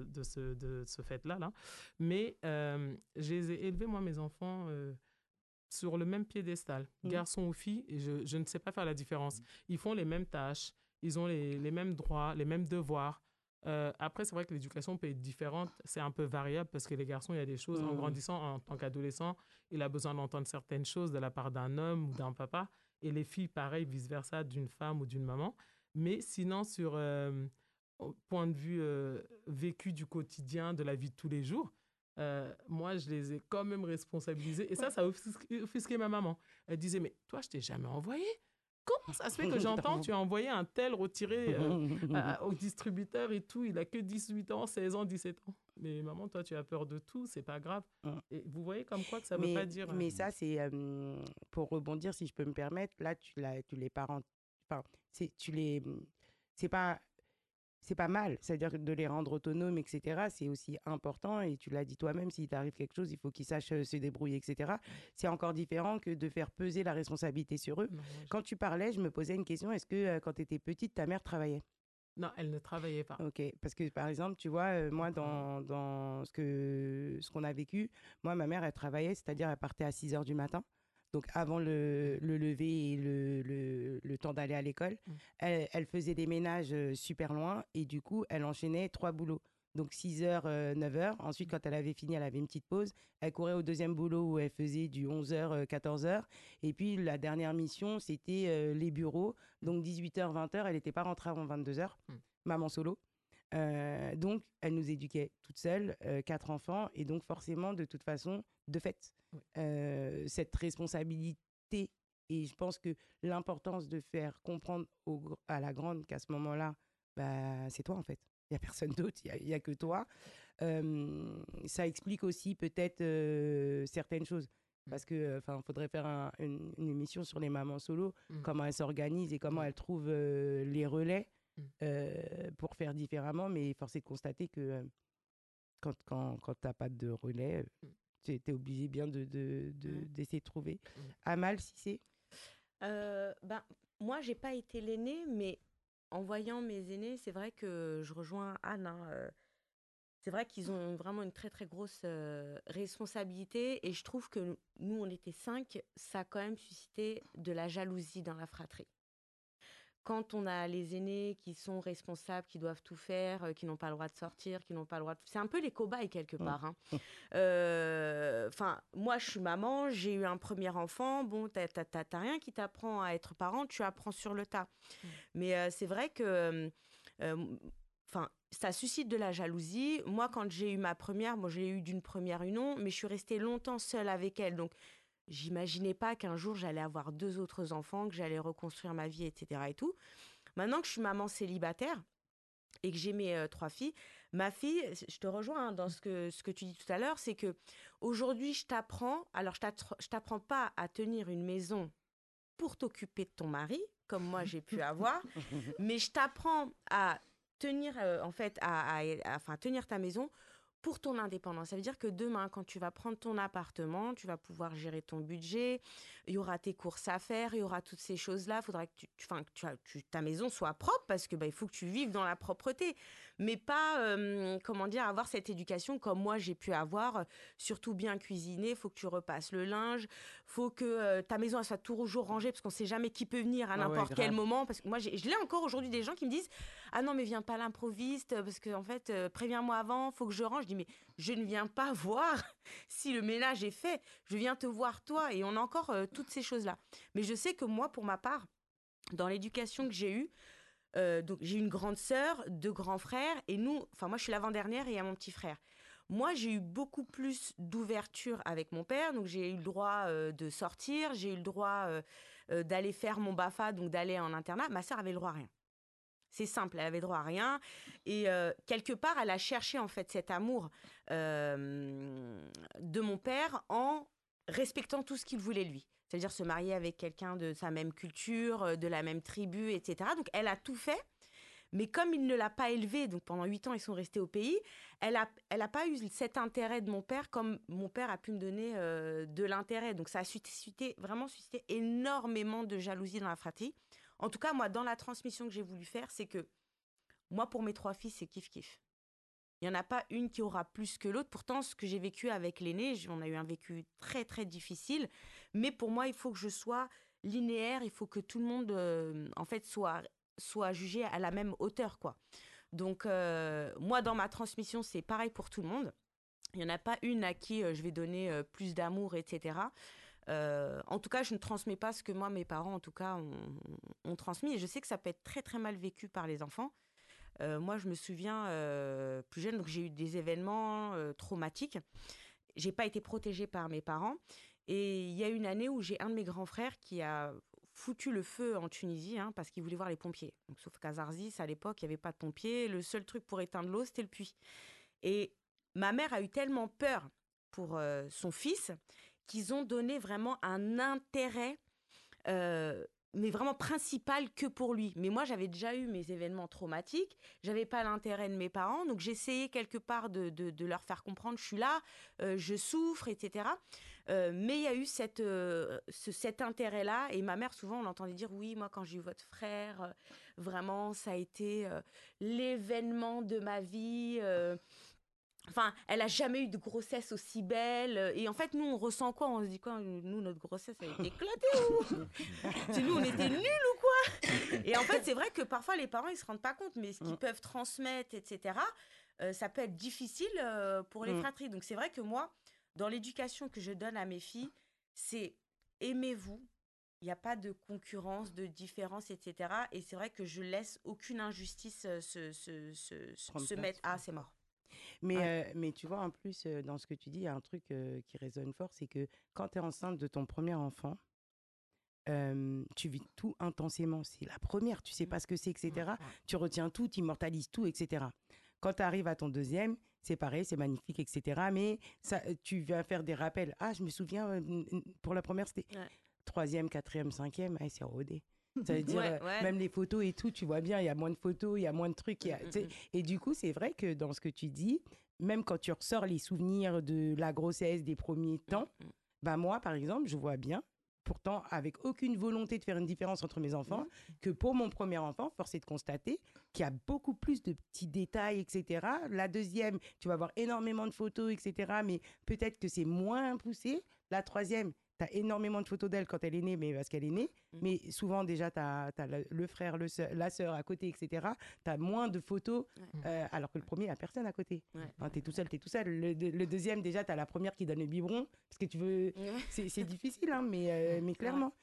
ce fait-là. Là. Mais je les ai élevés, moi, mes enfants, sur le même piédestal, garçons ou filles, et je ne sais pas faire la différence. Ils font les mêmes tâches, ils ont les mêmes droits, les mêmes devoirs. Après, c'est vrai que l'éducation peut être différente, c'est un peu variable parce que les garçons, il y a des choses, en grandissant en tant qu'adolescent, il a besoin d'entendre certaines choses de la part d'un homme ou d'un papa, et les filles, pareil, vice-versa, d'une femme ou d'une maman. Mais sinon, sur au point de vue vécu du quotidien, de la vie de tous les jours, moi, je les ai quand même responsabilisés. Et ça a offusqué ma maman. Elle disait, mais toi, je t'ai jamais envoyé. Comment ça se fait que j'entends, tu as envoyé un tel retiré au distributeur et tout, il a que 18 ans, 16 ans, 17 ans. Mais maman, toi, tu as peur de tout, c'est pas grave. Et vous voyez comme quoi que ça veut pas dire...
Mais ça, c'est, pour rebondir, si je peux me permettre, là, tu les parents... Enfin, c'est pas mal, c'est-à-dire de les rendre autonomes, etc. C'est aussi important, et tu l'as dit toi-même, s'il t'arrive quelque chose, il faut qu'ils sachent se débrouiller, etc. C'est encore différent que de faire peser la responsabilité sur eux. Quand tu parlais, je me posais une question, est-ce que quand tu étais petite, ta mère travaillait ?
Non, elle ne travaillait pas.
Ok, parce que par exemple, tu vois, moi, dans ce qu'on a vécu, moi, ma mère, elle travaillait, c'est-à-dire elle partait à 6 heures du matin. Donc, avant le lever et le temps d'aller à l'école, elle faisait des ménages super loin et du coup, elle enchaînait 3 boulots. Donc, 6 heures, 9 heures. Ensuite, quand elle avait fini, elle avait une petite pause. Elle courait au deuxième boulot où elle faisait du 11 heures, 14 heures. Et puis, la dernière mission, c'était les bureaux. Donc, 18 heures, 20 heures, elle n'était pas rentrée avant 22 heures. Maman solo. Donc, elle nous éduquait toute seule, 4 enfants. Et donc, forcément, de toute façon, de fait, cette responsabilité, et je pense que l'importance de faire comprendre à la grande qu'à ce moment-là, bah, c'est toi, en fait. Il n'y a personne d'autre, il y a que toi. Ça explique aussi peut-être certaines choses. Parce que, faudrait faire une émission sur les mamans solo, comment elles s'organisent et comment elles trouvent les relais pour faire différemment, mais force est de constater que quand tu n'as pas de relais, tu es obligé bien d'essayer de trouver. Amal, si c'est
Moi, j'ai pas été l'aînée, mais en voyant mes aînés, c'est vrai que je rejoins Anne. C'est vrai qu'ils ont vraiment une très, très grosse responsabilité. Et je trouve que nous, on était 5, ça a quand même suscité de la jalousie dans la fratrie. Quand on a les aînés qui sont responsables, qui doivent tout faire, qui n'ont pas le droit de sortir, qui n'ont pas le droit de... C'est un peu les cobayes quelque part. Moi, je suis maman, j'ai eu un premier enfant. Bon, t'as rien qui t'apprend à être parent, tu apprends sur le tas. Mais c'est vrai que... ça suscite de la jalousie. Moi, quand j'ai eu ma première, moi, j'ai eu d'une première union, mais je suis restée longtemps seule avec elle. Donc, j'imaginais pas qu'un jour, j'allais avoir 2 autres enfants, que j'allais reconstruire ma vie, etc. et tout. Maintenant que je suis maman célibataire et que j'ai mes 3 filles, ma fille, je te rejoins dans ce que tu dis tout à l'heure, c'est que aujourd'hui, je t'apprends pas à tenir une maison pour t'occuper de ton mari, comme moi j'ai pu avoir, mais je t'apprends à tenir, tenir ta maison pour ton indépendance. Ça veut dire que demain, quand tu vas prendre ton appartement, tu vas pouvoir gérer ton budget, il y aura tes courses à faire, il y aura toutes ces choses-là. Il faudra que ta maison soit propre parce que il faut que tu vives dans la propreté. Mais pas, avoir cette éducation comme moi j'ai pu avoir, surtout bien cuisiner, il faut que tu repasses le linge, faut que ta maison elle soit toujours rangée parce qu'on ne sait jamais qui peut venir à n'importe quel moment. Parce que moi, je l'ai encore aujourd'hui des gens qui me disent « Ah non, mais viens pas à l'improviste parce que en fait, préviens-moi avant, faut que je range. » Je dis « Mais je ne viens pas voir si le ménage est fait. Je viens te voir toi. » Et on a encore toutes ces choses-là. Mais je sais que moi, pour ma part, dans l'éducation que j'ai eue, donc j'ai une grande sœur, 2 grands frères, et moi je suis l'avant-dernière et il y a mon petit frère. Moi, j'ai eu beaucoup plus d'ouverture avec mon père, donc j'ai eu le droit de sortir, j'ai eu le droit d'aller faire mon BAFA, donc d'aller en internat. Ma sœur avait le droit à rien. C'est simple, elle avait droit à rien. Et quelque part, elle a cherché en fait cet amour de mon père en respectant tout ce qu'il voulait lui. C'est-à-dire se marier avec quelqu'un de sa même culture, de la même tribu, etc. Donc, elle a tout fait. Mais comme il ne l'a pas élevée, donc pendant 8 ans, ils sont restés au pays, elle a pas eu cet intérêt de mon père comme mon père a pu me donner de l'intérêt. Donc, ça a vraiment suscité énormément de jalousie dans la fratrie. En tout cas, moi, dans la transmission que j'ai voulu faire, c'est que moi, pour mes 3 filles, c'est kiff-kiff. Il n'y en a pas une qui aura plus que l'autre. Pourtant, ce que j'ai vécu avec l'aîné, on a eu un vécu très, très difficile. Mais pour moi, il faut que je sois linéaire. Il faut que tout le monde, soit jugé à la même hauteur, quoi. Donc, moi, dans ma transmission, c'est pareil pour tout le monde. Il n'y en a pas une à qui je vais donner plus d'amour, etc. En tout cas, je ne transmets pas ce que moi, mes parents, en tout cas, ont transmis. Et je sais que ça peut être très, très mal vécu par les enfants. Moi, je me souviens, plus jeune, donc j'ai eu des événements traumatiques. J'ai pas été protégée par mes parents. Et il y a une année où j'ai un de mes grands frères qui a foutu le feu en Tunisie parce qu'il voulait voir les pompiers. Donc, sauf qu'à Zarzis, à l'époque, il n'y avait pas de pompiers. Le seul truc pour éteindre l'eau, c'était le puits. Et ma mère a eu tellement peur pour son fils qu'ils ont donné vraiment un intérêt mais vraiment principal que pour lui. Mais moi, j'avais déjà eu mes événements traumatiques. J'avais pas l'intérêt de mes parents. Donc, j'essayais quelque part de leur faire comprendre, je suis là, je souffre, etc. Mais il y a eu cet intérêt-là. Et ma mère, souvent, on l'entendait dire, oui, moi, quand j'ai eu votre frère, vraiment, ça a été l'événement de ma vie. Enfin, elle a jamais eu de grossesse aussi belle. Et en fait, nous, on ressent quoi? On se dit quoi? Nous, notre grossesse a été éclatée ou nous, on était nuls ou quoi? Et en fait, c'est vrai que parfois, les parents, ils se rendent pas compte, mais ce qu'ils peuvent transmettre, etc., ça peut être difficile pour les fratries. Donc, c'est vrai que moi, dans l'éducation que je donne à mes filles, c'est aimez-vous. Il n'y a pas de concurrence, de différence, etc. Et c'est vrai que je laisse aucune injustice se mettre. Ah, c'est mort.
Mais tu vois, en plus, dans ce que tu dis, il y a un truc qui résonne fort, c'est que quand tu es enceinte de ton premier enfant, tu vis tout intensément. C'est la première, tu sais pas ce que c'est, etc. Tu retiens tout, tu immortalises tout, etc. Quand tu arrives à ton deuxième, c'est pareil, c'est magnifique, etc. Mais ça, tu vas faire des rappels. Ah, je me souviens, pour la première, c'était troisième, quatrième, cinquième, c'est rodé. Ça veut dire, même les photos et tout, tu vois bien, il y a moins de photos, il y a moins de trucs. Et du coup, c'est vrai que dans ce que tu dis, même quand tu ressors les souvenirs de la grossesse, des premiers temps, bah moi, par exemple, je vois bien, pourtant avec aucune volonté de faire une différence entre mes enfants, que pour mon premier enfant, force est de constater qu'il y a beaucoup plus de petits détails, etc. La deuxième, tu vas avoir énormément de photos, etc. Mais peut-être que c'est moins poussé. La troisième, tu as énormément de photos d'elle quand elle est née, mais parce qu'elle est née. Mais souvent, déjà, tu as le frère, la sœur à côté, etc. Tu as moins de photos, alors que le premier, il n'y a personne à côté. Enfin, tu es tout seul, tu es tout seul. Le deuxième, déjà, tu as la première qui donne le biberon, parce que tu veux... C'est difficile, hein, mais clairement.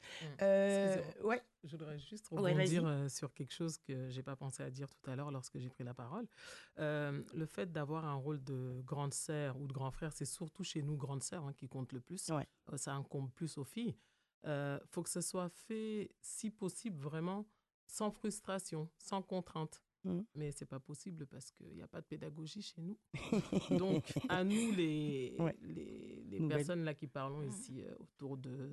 Ouais.
Je voudrais juste rebondir sur quelque chose que je n'ai pas pensé à dire tout à l'heure lorsque j'ai pris la parole. Le fait d'avoir un rôle de grande sœur ou de grand frère, c'est surtout chez nous, grande sœur, qui compte le plus. Ça incombe plus aux filles. Faut que ce soit fait, si possible, vraiment sans frustration, sans contrainte. Mais c'est pas possible parce qu'il n'y a pas de pédagogie chez nous. Donc, à nous, les personnes là qui parlons ici autour de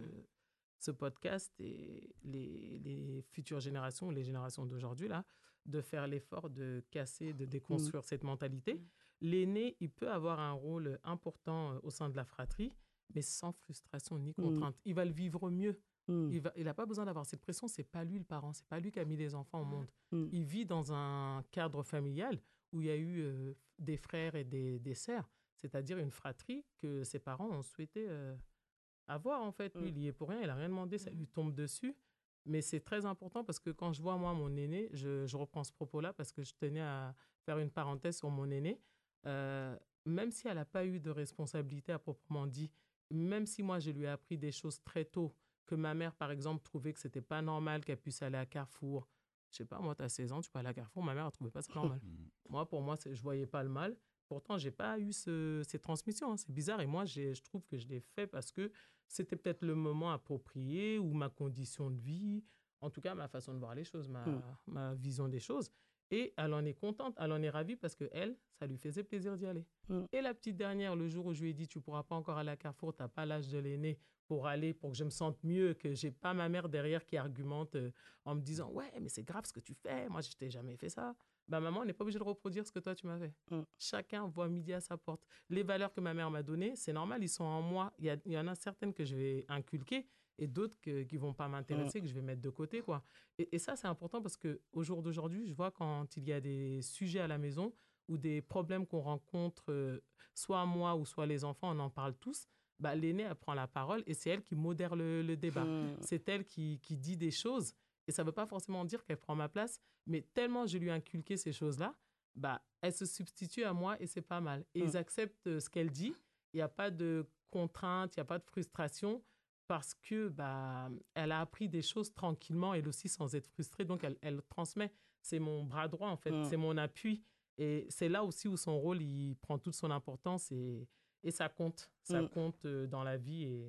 ce podcast et les futures générations, les générations d'aujourd'hui, là, de faire l'effort de casser, de déconstruire cette mentalité. L'aîné, il peut avoir un rôle important au sein de la fratrie, mais sans frustration ni contrainte. Il va le vivre mieux. Il n'a pas besoin d'avoir cette pression. C'est pas lui le parent. C'est pas lui qui a mis les enfants au monde. Il vit dans un cadre familial où il y a eu des frères et des sœurs, c'est-à-dire une fratrie que ses parents ont souhaité avoir, en fait. Lui, il y est pour rien. Il n'a rien demandé. Ça lui tombe dessus. Mais c'est très important parce que quand je vois, moi, mon aîné, je reprends ce propos-là parce que je tenais à faire une parenthèse sur mon aîné. Même si elle n'a pas eu de responsabilité à proprement dit, même si moi, je lui ai appris des choses très tôt, que ma mère, par exemple, trouvait que c'était pas normal qu'elle puisse aller à Carrefour. Je sais pas, moi, tu as 16 ans, tu peux aller à Carrefour. Ma mère, elle trouvait pas ça normal. Moi, pour moi, je voyais pas le mal. Pourtant, j'ai pas eu ces transmissions. Hein. C'est bizarre. Et moi, je trouve que je l'ai fait parce que c'était peut-être le moment approprié ou ma condition de vie. En tout cas, ma façon de voir les choses, ma vision des choses. Et elle en est contente, elle en est ravie parce que elle, ça lui faisait plaisir d'y aller. Et la petite dernière, le jour où je lui ai dit, tu pourras pas encore aller à Carrefour, t'as pas l'âge de l'aîné pour aller, pour que je me sente mieux, que j'ai pas ma mère derrière qui argumente en me disant, ouais, mais c'est grave ce que tu fais, moi je t'ai jamais fait ça. Bah maman, on n'est pas obligé de reproduire ce que toi tu m'as fait. Chacun voit midi à sa porte. Les valeurs que ma mère m'a données, c'est normal, ils sont en moi. Il y en a certaines que je vais inculquer et d'autres qui vont pas m'intéresser, que je vais mettre de côté, quoi. Et ça, c'est important parce qu'au jour d'aujourd'hui, je vois quand il y a des sujets à la maison ou des problèmes qu'on rencontre, soit moi ou soit les enfants, on en parle tous, bah, l'aînée, elle prend la parole et c'est elle qui modère le débat. C'est elle qui dit des choses et ça ne veut pas forcément dire qu'elle prend ma place, mais tellement je lui ai inculqué ces choses-là, bah, elle se substitue à moi et c'est pas mal. Et ils acceptent ce qu'elle dit, il n'y a pas de contrainte, il n'y a pas de frustration parce que bah, elle a appris des choses tranquillement, elle aussi sans être frustrée, donc elle transmet. C'est mon bras droit en fait, c'est mon appui et c'est là aussi où son rôle, il prend toute son importance et ça compte dans la vie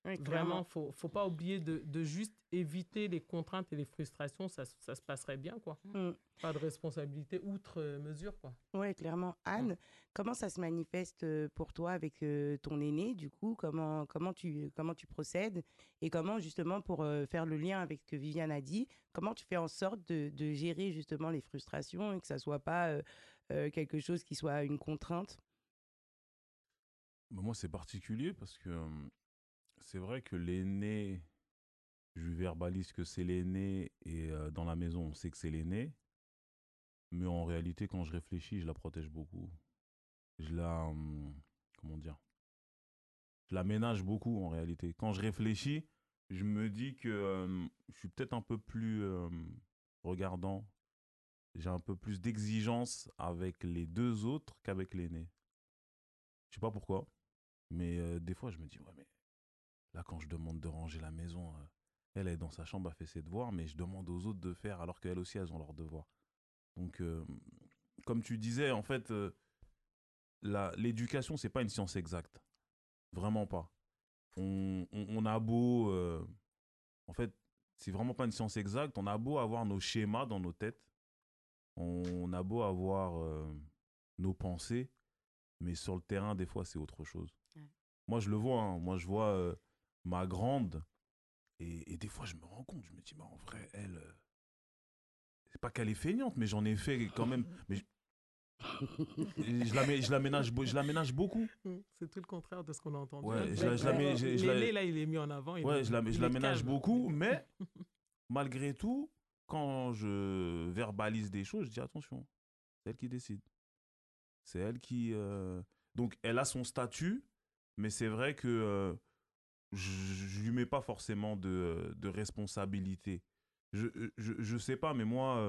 Oui,
Vraiment,
clairement.
faut pas oublier de juste éviter les contraintes et les frustrations, ça se passerait bien, quoi.
Mm.
Pas de responsabilité outre mesure, quoi.
Ouais, clairement.
Mm.
Anne, comment ça se manifeste pour toi avec ton aîné, du coup, comment tu procèdes et comment justement pour faire le lien avec ce que Viviane a dit, comment tu fais en sorte de gérer justement les frustrations et que ça soit pas quelque chose qui soit une contrainte?
Bah, moi, c'est particulier parce que c'est vrai que l'aîné, je lui verbalise que c'est l'aîné et dans la maison, on sait que c'est l'aîné. Mais en réalité, quand je réfléchis, je la protège beaucoup. Je la, comment dire, je la ménage beaucoup en réalité. Quand je réfléchis, je me dis que je suis peut-être un peu plus regardant. J'ai un peu plus d'exigence avec les deux autres qu'avec l'aîné. Je sais pas pourquoi, mais des fois je me dis ouais mais là quand je demande de ranger la maison, elle est dans sa chambre, elle fait ses devoirs, mais je demande aux autres de faire alors qu'elles aussi elles ont leurs devoirs. Donc comme tu disais en fait, l'éducation c'est pas une science exacte, vraiment pas. On a beau en fait, c'est vraiment pas une science exacte. On a beau avoir nos schémas dans nos têtes, on a beau avoir nos pensées, mais sur le terrain, des fois, c'est autre chose.
Ouais.
Moi, je le vois. Hein. Moi, je vois ma grande, et des fois, je me rends compte. Je me dis, mais en vrai, elle, c'est pas qu'elle est feignante, mais j'en ai fait quand même. Mais je la ménage beaucoup.
C'est tout le contraire de ce qu'on a entendu. Hein.
Ouais,
Exactement.
L'aîné, là, il est mis en avant.
ouais, je
Il
la
est
ménage
calme.
beaucoup, mais malgré tout, quand je verbalise des choses, je dis attention, c'est elle qui décide. C'est elle qui. Donc, elle a son statut, mais c'est vrai que je lui mets pas forcément de responsabilité. Je sais pas, mais moi,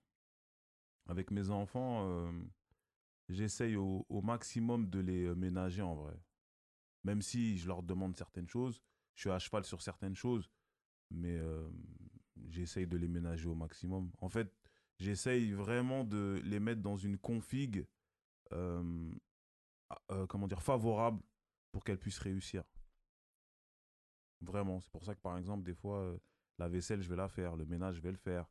avec mes enfants, j'essaye au maximum de les ménager en vrai. Même si je leur demande certaines choses, je suis à cheval sur certaines choses, mais j'essaye de les ménager au maximum. En fait, j'essaye vraiment de les mettre dans une config, euh, comment dire, favorable pour qu'elles puissent réussir. Vraiment, c'est pour ça que par exemple, des fois, la vaisselle, je vais la faire, le ménage, je vais le faire.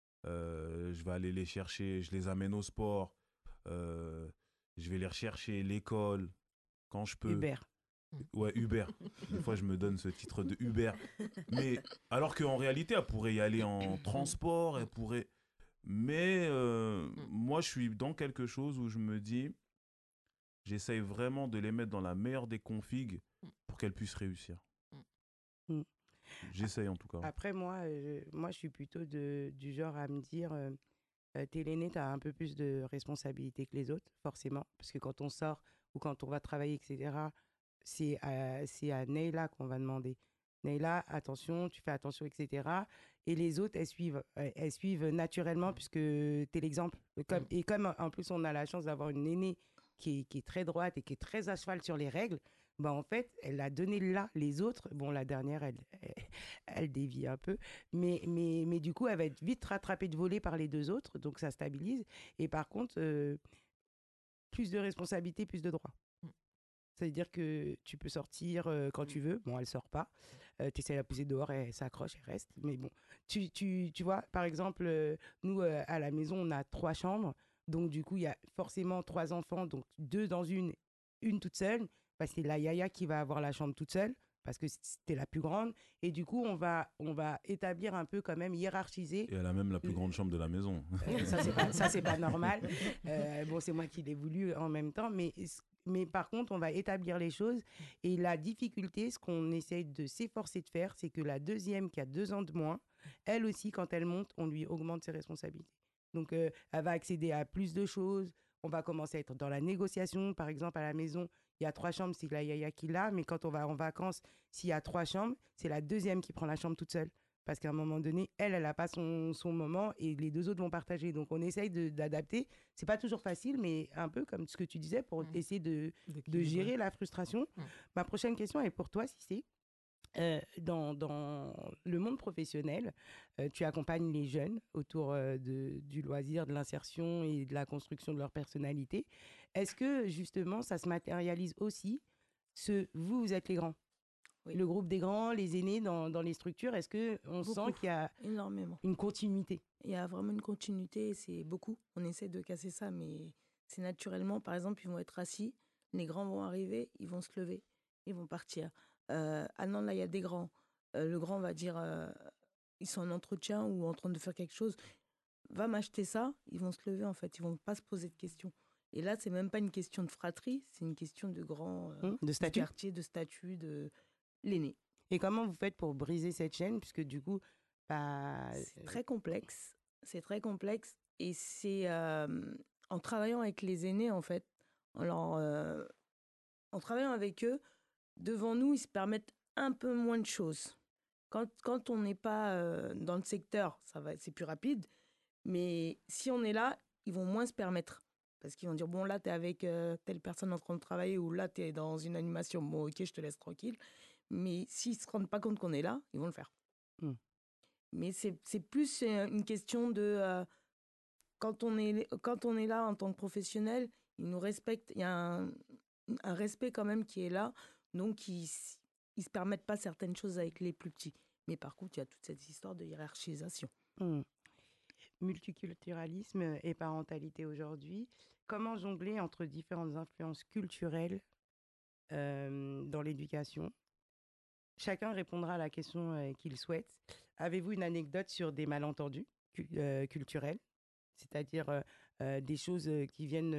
Je vais aller les chercher, je les amène au sport, euh, je vais les rechercher, l'école, quand je peux.
Hubert.
Ouais, Uber. Des fois, je me donne ce titre de Uber. Mais alors qu'en réalité, elle pourrait y aller en transport, elle pourrait. Mais moi, je suis dans quelque chose où je me dis, j'essaye vraiment de les mettre dans la meilleure des configs pour qu'elles puissent réussir.
Mm.
J'essaye en tout cas.
Après, moi, je suis plutôt du genre à me dire, t'es l'aîné, t'as un peu plus de responsabilité que les autres, forcément. Parce que quand on sort ou quand on va travailler, etc., c'est à Neila qu'on va demander. Neila, attention, tu fais attention, etc. Et les autres, elles suivent naturellement puisque t'es l'exemple. Et comme en plus on a la chance d'avoir une aînée qui est très droite et qui est très à cheval sur les règles, bah en fait, elle a donné là les autres. Bon, la dernière, elle dévie un peu. Mais du coup, elle va être vite rattrapée de volée par les deux autres. Donc, ça stabilise. Et par contre, plus de responsabilités, plus de droits. C'est-à-dire que tu peux sortir quand tu veux. Bon, elle sort pas. Tu essaies de la pousser dehors, elle s'accroche, elle reste. Mais bon, tu vois, par exemple, nous, à la maison, on a 3 chambres. Donc, du coup, il y a forcément 3 enfants. Donc, 2 dans une toute seule. Bah, c'est la yaya qui va avoir la chambre toute seule parce que c'était la plus grande. Et du coup, on va établir un peu quand même, hiérarchiser.
Et elle a même la plus grande chambre de la maison.
Ça, c'est pas normal. Bon, c'est moi qui l'ai voulu en même temps. Mais par contre, on va établir les choses. Et la difficulté, ce qu'on essaye de s'efforcer de faire, c'est que la deuxième, qui a 2 ans de moins, elle aussi, quand elle monte, on lui augmente ses responsabilités. Donc, elle va accéder à plus de choses. On va commencer à être dans la négociation. Par exemple, à la maison, il y a 3 chambres, c'est la yaya qui l'a. Mais quand on va en vacances, s'il y a 3 chambres, c'est la deuxième qui prend la chambre toute seule. Parce qu'à un moment donné, elle n'a pas son moment et les deux autres vont partager. Donc, on essaye d'adapter. C'est pas toujours facile, mais un peu comme ce que tu disais pour essayer de gérer la frustration. Ma prochaine question est pour toi, Cissé. Dans le monde professionnel, tu accompagnes les jeunes autour du loisir, de l'insertion et de la construction de leur personnalité. Est-ce que justement ça se matérialise aussi vous êtes les grands?
Oui.
Le groupe des grands, les aînés dans les structures, est-ce qu'on sent
Beaucoup.
qu'il y a
Énormément.
une continuité?
Il y a vraiment une continuité, et c'est beaucoup. On essaie de casser ça, mais c'est naturellement. Par exemple, ils vont être assis, les grands vont arriver, ils vont se lever, ils vont partir. Ah non, là, il y a des grands. Le grand va dire, ils sont en entretien ou en train de faire quelque chose, va m'acheter ça, ils vont se lever en fait, ils vont pas se poser de questions. Et là, c'est même pas une question de fratrie, c'est une question de grand
De
du
statut?
quartier, de statut, de l'aîné.
Et comment vous faites pour briser cette chaîne? Puisque du coup, bah,
C'est très complexe. C'est très complexe. Et c'est en travaillant avec les aînés, en fait, en travaillant avec eux, devant nous, ils se permettent un peu moins de choses. Quand on n'est pas dans le secteur, c'est plus rapide. Mais si on est là, ils vont moins se permettre. Parce qu'ils vont dire, bon, là, tu es avec telle personne en train de travailler, ou là, tu es dans une animation. Bon, ok, je te laisse tranquille. Mais s'ils ne se rendent pas compte qu'on est là, ils vont le faire.
Mm.
Mais c'est plus une question de... quand on est là en tant que professionnel, ils nous respectent. Il y a un respect quand même qui est là. Donc, ils ne se permettent pas certaines choses avec les plus petits. Mais par contre, il y a toute cette histoire de hiérarchisation.
Mm. Multiculturalisme et parentalité aujourd'hui. Comment jongler entre différentes influences culturelles dans l'éducation? Chacun répondra à la question qu'il souhaite. Avez-vous une anecdote sur des malentendus culturels? C'est-à-dire des choses qui viennent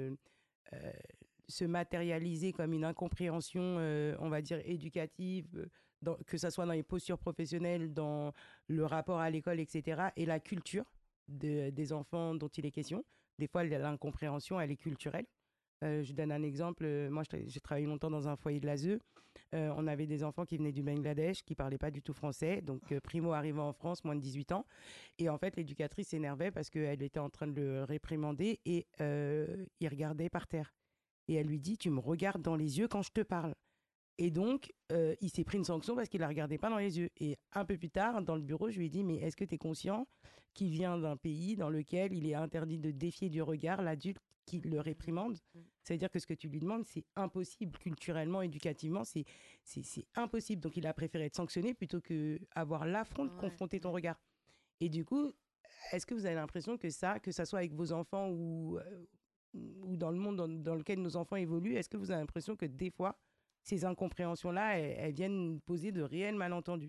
se matérialiser comme une incompréhension, on va dire, éducative, que ce soit dans les postures professionnelles, dans le rapport à l'école, etc., et la culture des enfants dont il est question. Des fois, l'incompréhension, elle est culturelle. Je donne un exemple. Moi, j'ai travaillé longtemps dans un foyer de l'ASE. On avait des enfants qui venaient du Bangladesh, qui ne parlaient pas du tout français. Donc, primo arrivant en France, moins de 18 ans. Et en fait, l'éducatrice s'énervait parce qu'elle était en train de le réprimander et il regardait par terre. Et elle lui dit, tu me regardes dans les yeux quand je te parle. Et donc, il s'est pris une sanction parce qu'il ne la regardait pas dans les yeux. Et un peu plus tard, dans le bureau, je lui ai dit, mais est-ce que tu es conscient qu'il vient d'un pays dans lequel il est interdit de défier du regard l'adulte qui le réprimande? C'est-à-dire que ce que tu lui demandes, c'est impossible. Culturellement, éducativement, c'est impossible. Donc, il a préféré être sanctionné plutôt qu'avoir l'affront de confronter ton regard. Et du coup, est-ce que vous avez l'impression que ça soit avec vos enfants ou dans le monde dans lequel nos enfants évoluent, est-ce que vous avez l'impression que des fois, ces incompréhensions-là, elles viennent poser de réels malentendus?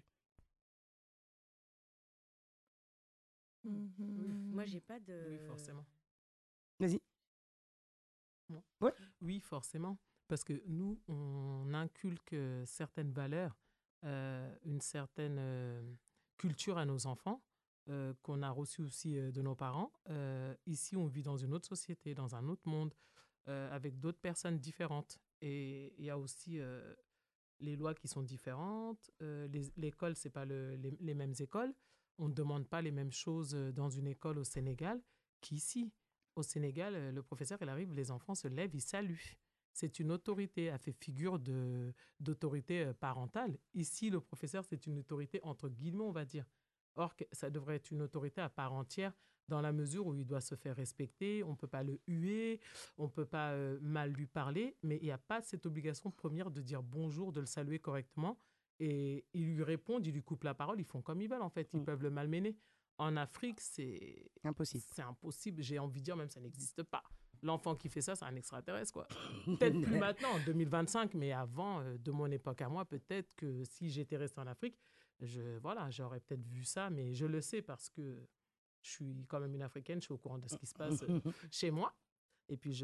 Moi, j'ai pas de...
Oui, forcément.
Vas-y.
Non.
Ouais.
Oui, forcément. Parce que nous, on inculque certaines valeurs, une certaine culture à nos enfants, qu'on a reçue aussi de nos parents. Ici, on vit dans une autre société, dans un autre monde, avec d'autres personnes différentes. Et il y a aussi les lois qui sont différentes. L'école, ce n'est pas les mêmes écoles. On ne demande pas les mêmes choses dans une école au Sénégal qu'ici. Au Sénégal, le professeur, il arrive, les enfants se lèvent, ils saluent. C'est une autorité, elle fait figure d'autorité parentale. Ici, le professeur, c'est une autorité entre guillemets, on va dire. Or, ça devrait être une autorité à part entière dans la mesure où il doit se faire respecter. On ne peut pas le huer, on ne peut pas mal lui parler, mais il n'y a pas cette obligation première de dire bonjour, de le saluer correctement. Et ils lui répondent, ils lui coupent la parole, ils font comme ils veulent en fait. Ils peuvent le malmener. En Afrique, c'est
impossible.
C'est impossible. J'ai envie de dire, même ça n'existe pas. L'enfant qui fait ça, c'est un extraterrestre, quoi. Peut-être plus maintenant, en 2025, mais avant, de mon époque à moi, peut-être que si j'étais restée en Afrique, j'aurais peut-être vu ça, mais je le sais parce que je suis quand même une Africaine, je suis au courant de ce qui se passe chez moi. Et puis,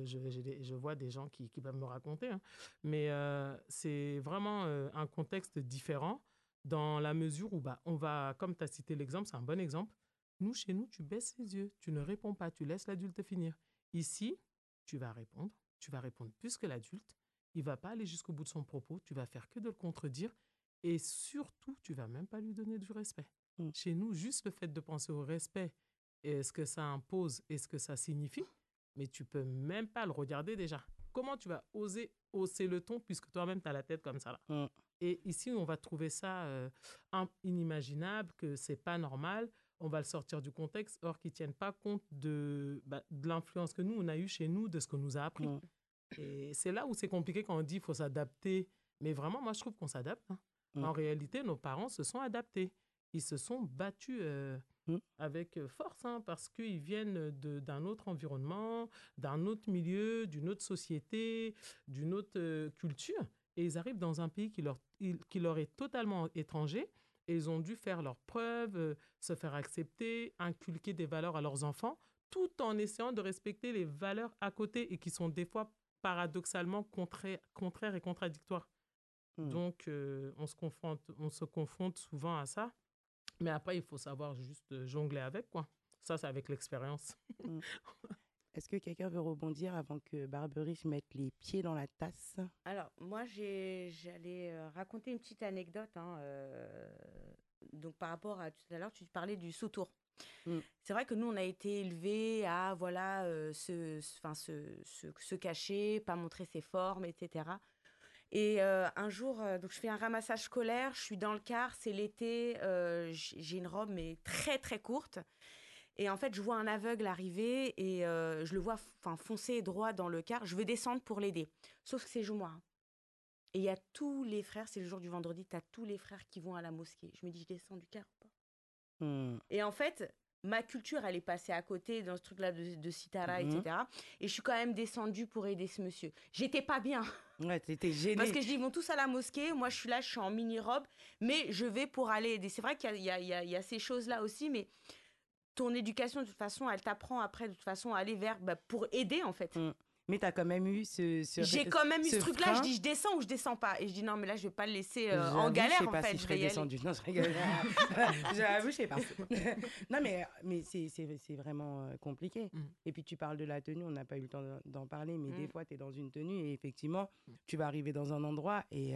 je vois des gens qui peuvent me raconter. Hein. Mais c'est vraiment un contexte différent dans la mesure où on va, comme tu as cité l'exemple, c'est un bon exemple. Nous, chez nous, tu baisses les yeux, tu ne réponds pas, tu laisses l'adulte finir. Ici, tu vas répondre plus que l'adulte. Il ne va pas aller jusqu'au bout de son propos, tu vas faire que de le contredire et surtout, tu ne vas même pas lui donner du respect. Chez nous, juste le fait de penser au respect et ce que ça impose et ce que ça signifie, mais tu ne peux même pas le regarder déjà. Comment tu vas oser hausser le ton puisque toi-même, tu as la tête comme ça là. Et ici, on va trouver ça inimaginable, que ce n'est pas normal. On va le sortir du contexte, or qu'ils ne tiennent pas compte de l'influence que nous, on a eue chez nous, de ce qu'on nous a appris. Et c'est là où c'est compliqué quand on dit qu'il faut s'adapter, Mais vraiment, moi, je trouve qu'on s'adapte. Hein.
Mm.
En réalité, nos parents se sont adaptés. Ils se sont battus avec force, hein, parce qu'ils viennent d'un autre environnement, d'un autre milieu, d'une autre société, d'une autre culture. Et ils arrivent dans un pays qui leur est totalement étranger. Et ils ont dû faire leurs preuves, se faire accepter, inculquer des valeurs à leurs enfants, tout en essayant de respecter les valeurs à côté et qui sont des fois paradoxalement contraires et contradictoires. Donc, on se confronte souvent à ça. Mais après, il faut savoir juste jongler avec, quoi. Ça, c'est avec l'expérience.
Est-ce que quelqu'un veut rebondir avant que Barberiche mette les pieds dans la tasse?
Alors, moi, j'allais raconter une petite anecdote. Hein, donc, par rapport à tout à l'heure, tu parlais du sautour. C'est vrai que nous, on a été élevés à voilà, se cacher, pas montrer ses formes, etc. Et un jour, donc je fais un ramassage scolaire, je suis dans le car, c'est l'été, j'ai une robe mais très très courte. Et en fait, je vois un aveugle arriver et je le vois foncer droit dans le car. Je veux descendre pour l'aider. Sauf que c'est moi. Hein. Et il y a tous les frères, c'est le jour du vendredi, tu as tous les frères qui vont à la mosquée. Je me dis, je descends du car ou pas? Et en fait, ma culture, elle est passée à côté dans ce truc-là de Sitara, etc. Et je suis quand même descendue pour aider ce monsieur. J'étais pas bien.
Ouais, t'étais gênée.
Parce que je dis, ils vont tous à la mosquée. Moi, je suis là, je suis en mini-robe. Mais je vais pour aller aider. C'est vrai qu'il y a ces choses-là aussi, mais ton éducation, de toute façon, elle t'apprend après, de toute façon, à aller vers, pour aider, en fait.
Mais tu as quand même eu
J'ai quand même eu ce truc-là.
frein.
Je dis, je descends ou je descends pas. Et je dis, non, mais là, je vais pas le laisser en galère,
je sais pas
en fait.
si je serais descendue. Non, je rigole. J'avoue, je sais pas. Non, mais c'est vraiment compliqué. Et puis, tu parles de la tenue. On n'a pas eu le temps d'en parler. Mais des fois, tu es dans une tenue et effectivement, tu vas arriver dans un endroit et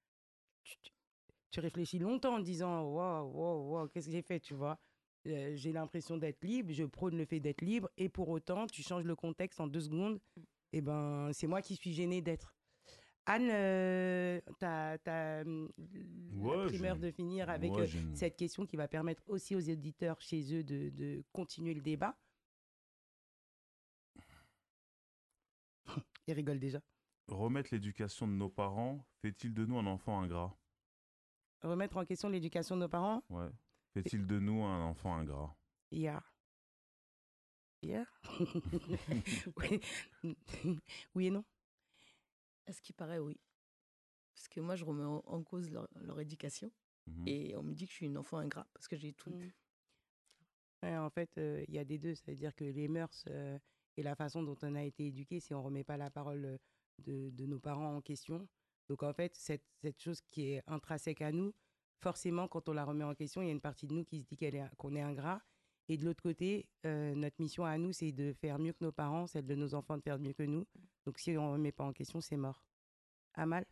tu réfléchis longtemps en disant, wow, qu'est-ce que j'ai fait, tu vois? J'ai l'impression d'être libre. Je prône le fait d'être libre. Et pour autant, tu changes le contexte en 2 secondes. Eh ben, c'est moi qui suis gênée d'être. Anne, t'as la primeur de finir avec cette question qui va permettre aussi aux éditeurs chez eux de continuer le débat. Ils rigolent déjà.
Remettre l'éducation de nos parents fait-il de nous un enfant ingrat?
Remettre en question l'éducation de nos parents?
Ouais. Fait-il de nous un enfant ingrat?
Yeah. Oui. Oui et non.
À ce qui paraît, oui. Parce que moi, je remets en cause leur éducation. Et on me dit que je suis une enfant ingrat parce que j'ai tout eu.
Ouais, en fait, il y a des deux. Ça veut dire que les mœurs et la façon dont on a été éduqué, si on ne remet pas la parole de nos parents en question. Donc, en fait, cette chose qui est intrinsèque à nous, forcément, quand on la remet en question, il y a une partie de nous qui se dit qu'on est ingrat. Et de l'autre côté, notre mission à nous, c'est de faire mieux que nos parents, celle de nos enfants de faire mieux que nous. Donc, si on ne remet pas en question, c'est mort. Amal?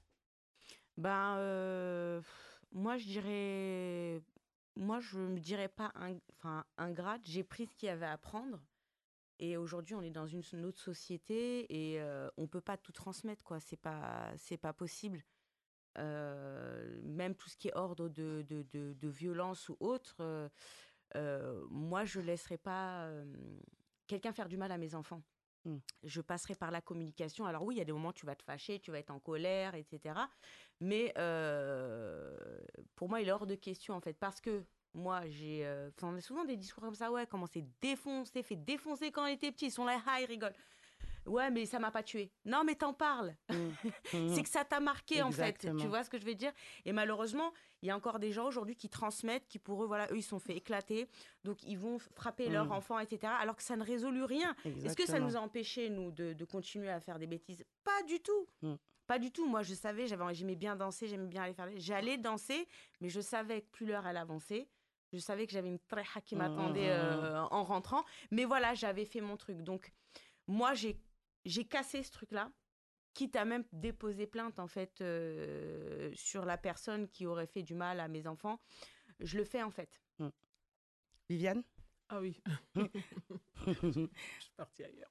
Moi, je me dirais pas ingrate. J'ai pris ce qu'il y avait à prendre. Et aujourd'hui, on est dans une autre société et on peut pas tout transmettre, quoi. C'est pas possible. Même tout ce qui est ordre de violence ou autre, moi, je laisserai pas quelqu'un faire du mal à mes enfants. Je passerai par la communication. Alors oui, il y a des moments où tu vas te fâcher, tu vas être en colère, etc. Mais pour moi, il est hors de question, en fait, parce que moi, on a souvent des discours comme ça, ouais, comment c'est défoncé, fait défoncer quand on était petit. Ils sont là, ils rigolent. Ouais, mais ça m'a pas tué. Non, mais t'en parles. C'est que ça t'a marqué,
Exactement.
en fait. Tu vois ce que je veux dire? Et malheureusement, il y a encore des gens aujourd'hui qui transmettent, qui pour eux, voilà, eux, ils sont fait éclater. Donc, ils vont frapper leur enfant, etc. Alors que ça ne résout rien.
Exactement.
Est-ce que ça nous a empêchés, nous, de continuer à faire des bêtises? Pas du tout. Pas du tout. Moi, je savais, j'aimais bien danser, j'aimais bien aller faire... J'allais danser, mais je savais que plus l'heure, elle avançait. Je savais que j'avais une tréha qui m'attendait en rentrant. Mais voilà, j'avais fait mon truc. Donc, moi, j'ai cassé ce truc-là, quitte à même déposer plainte, en fait, sur la personne qui aurait fait du mal à mes enfants. Je le fais, en fait.
Viviane?
Ah oui. Je suis partie ailleurs.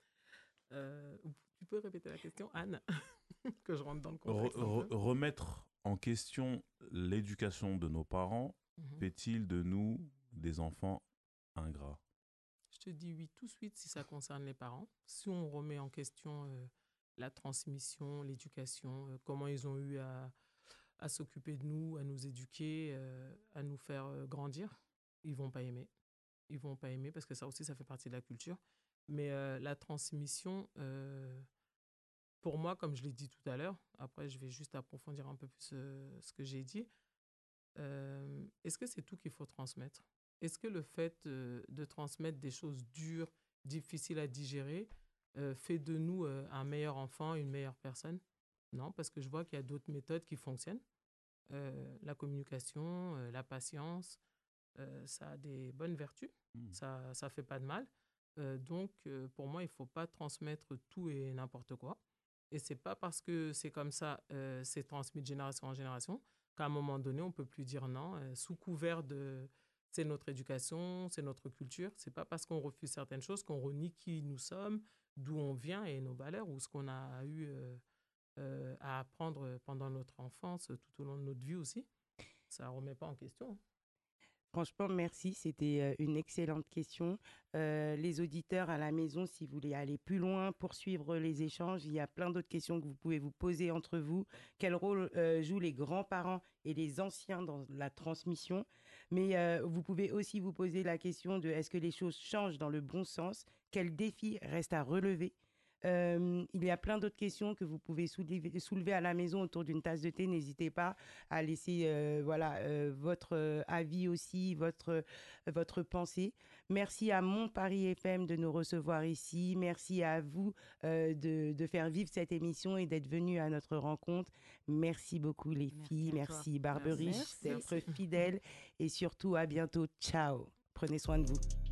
Tu peux répéter la question, Anne? Que je rentre dans le contexte.
Remettre en question l'éducation de nos parents fait-il de nous des enfants ingrats?
Je te dis oui tout de suite si ça concerne les parents. Si on remet en question la transmission, l'éducation, comment ils ont eu à s'occuper de nous, à nous éduquer, à nous faire grandir, ils vont pas aimer. Ils vont pas aimer parce que ça aussi, ça fait partie de la culture. Mais la transmission, pour moi, comme je l'ai dit tout à l'heure, après je vais juste approfondir un peu plus ce que j'ai dit, est-ce que c'est tout qu'il faut transmettre? Est-ce que le fait de transmettre des choses dures, difficiles à digérer, fait de nous un meilleur enfant, une meilleure personne? Non, parce que je vois qu'il y a d'autres méthodes qui fonctionnent. La communication, la patience, ça a des bonnes vertus, ça ne fait pas de mal. Donc, pour moi, il ne faut pas transmettre tout et n'importe quoi. Et ce n'est pas parce que c'est comme ça, c'est transmis de génération en génération, qu'à un moment donné, on ne peut plus dire non, sous couvert de c'est notre éducation, c'est notre culture. Ce n'est pas parce qu'on refuse certaines choses qu'on renie qui nous sommes, d'où on vient et nos valeurs, ou ce qu'on a eu à apprendre pendant notre enfance, tout au long de notre vie aussi. Ça ne remet pas en question.
Franchement, merci. C'était une excellente question. Les auditeurs à la maison, si vous voulez aller plus loin, poursuivre les échanges, il y a plein d'autres questions que vous pouvez vous poser entre vous. Quel rôle jouent les grands-parents et les anciens dans la transmission? Mais vous pouvez aussi vous poser la question de est-ce que les choses changent dans le bon sens? Quels défis restent à relever? Il y a plein d'autres questions que vous pouvez soulever à la maison autour d'une tasse de thé. N'hésitez pas à laisser votre avis aussi, votre pensée. Merci à Mon Paris FM de nous recevoir ici. Merci à vous de faire vivre cette émission et d'être venus à notre rencontre. Merci beaucoup les filles. Merci Barberiche d'être fidèle et surtout à bientôt. Ciao. Prenez soin de vous.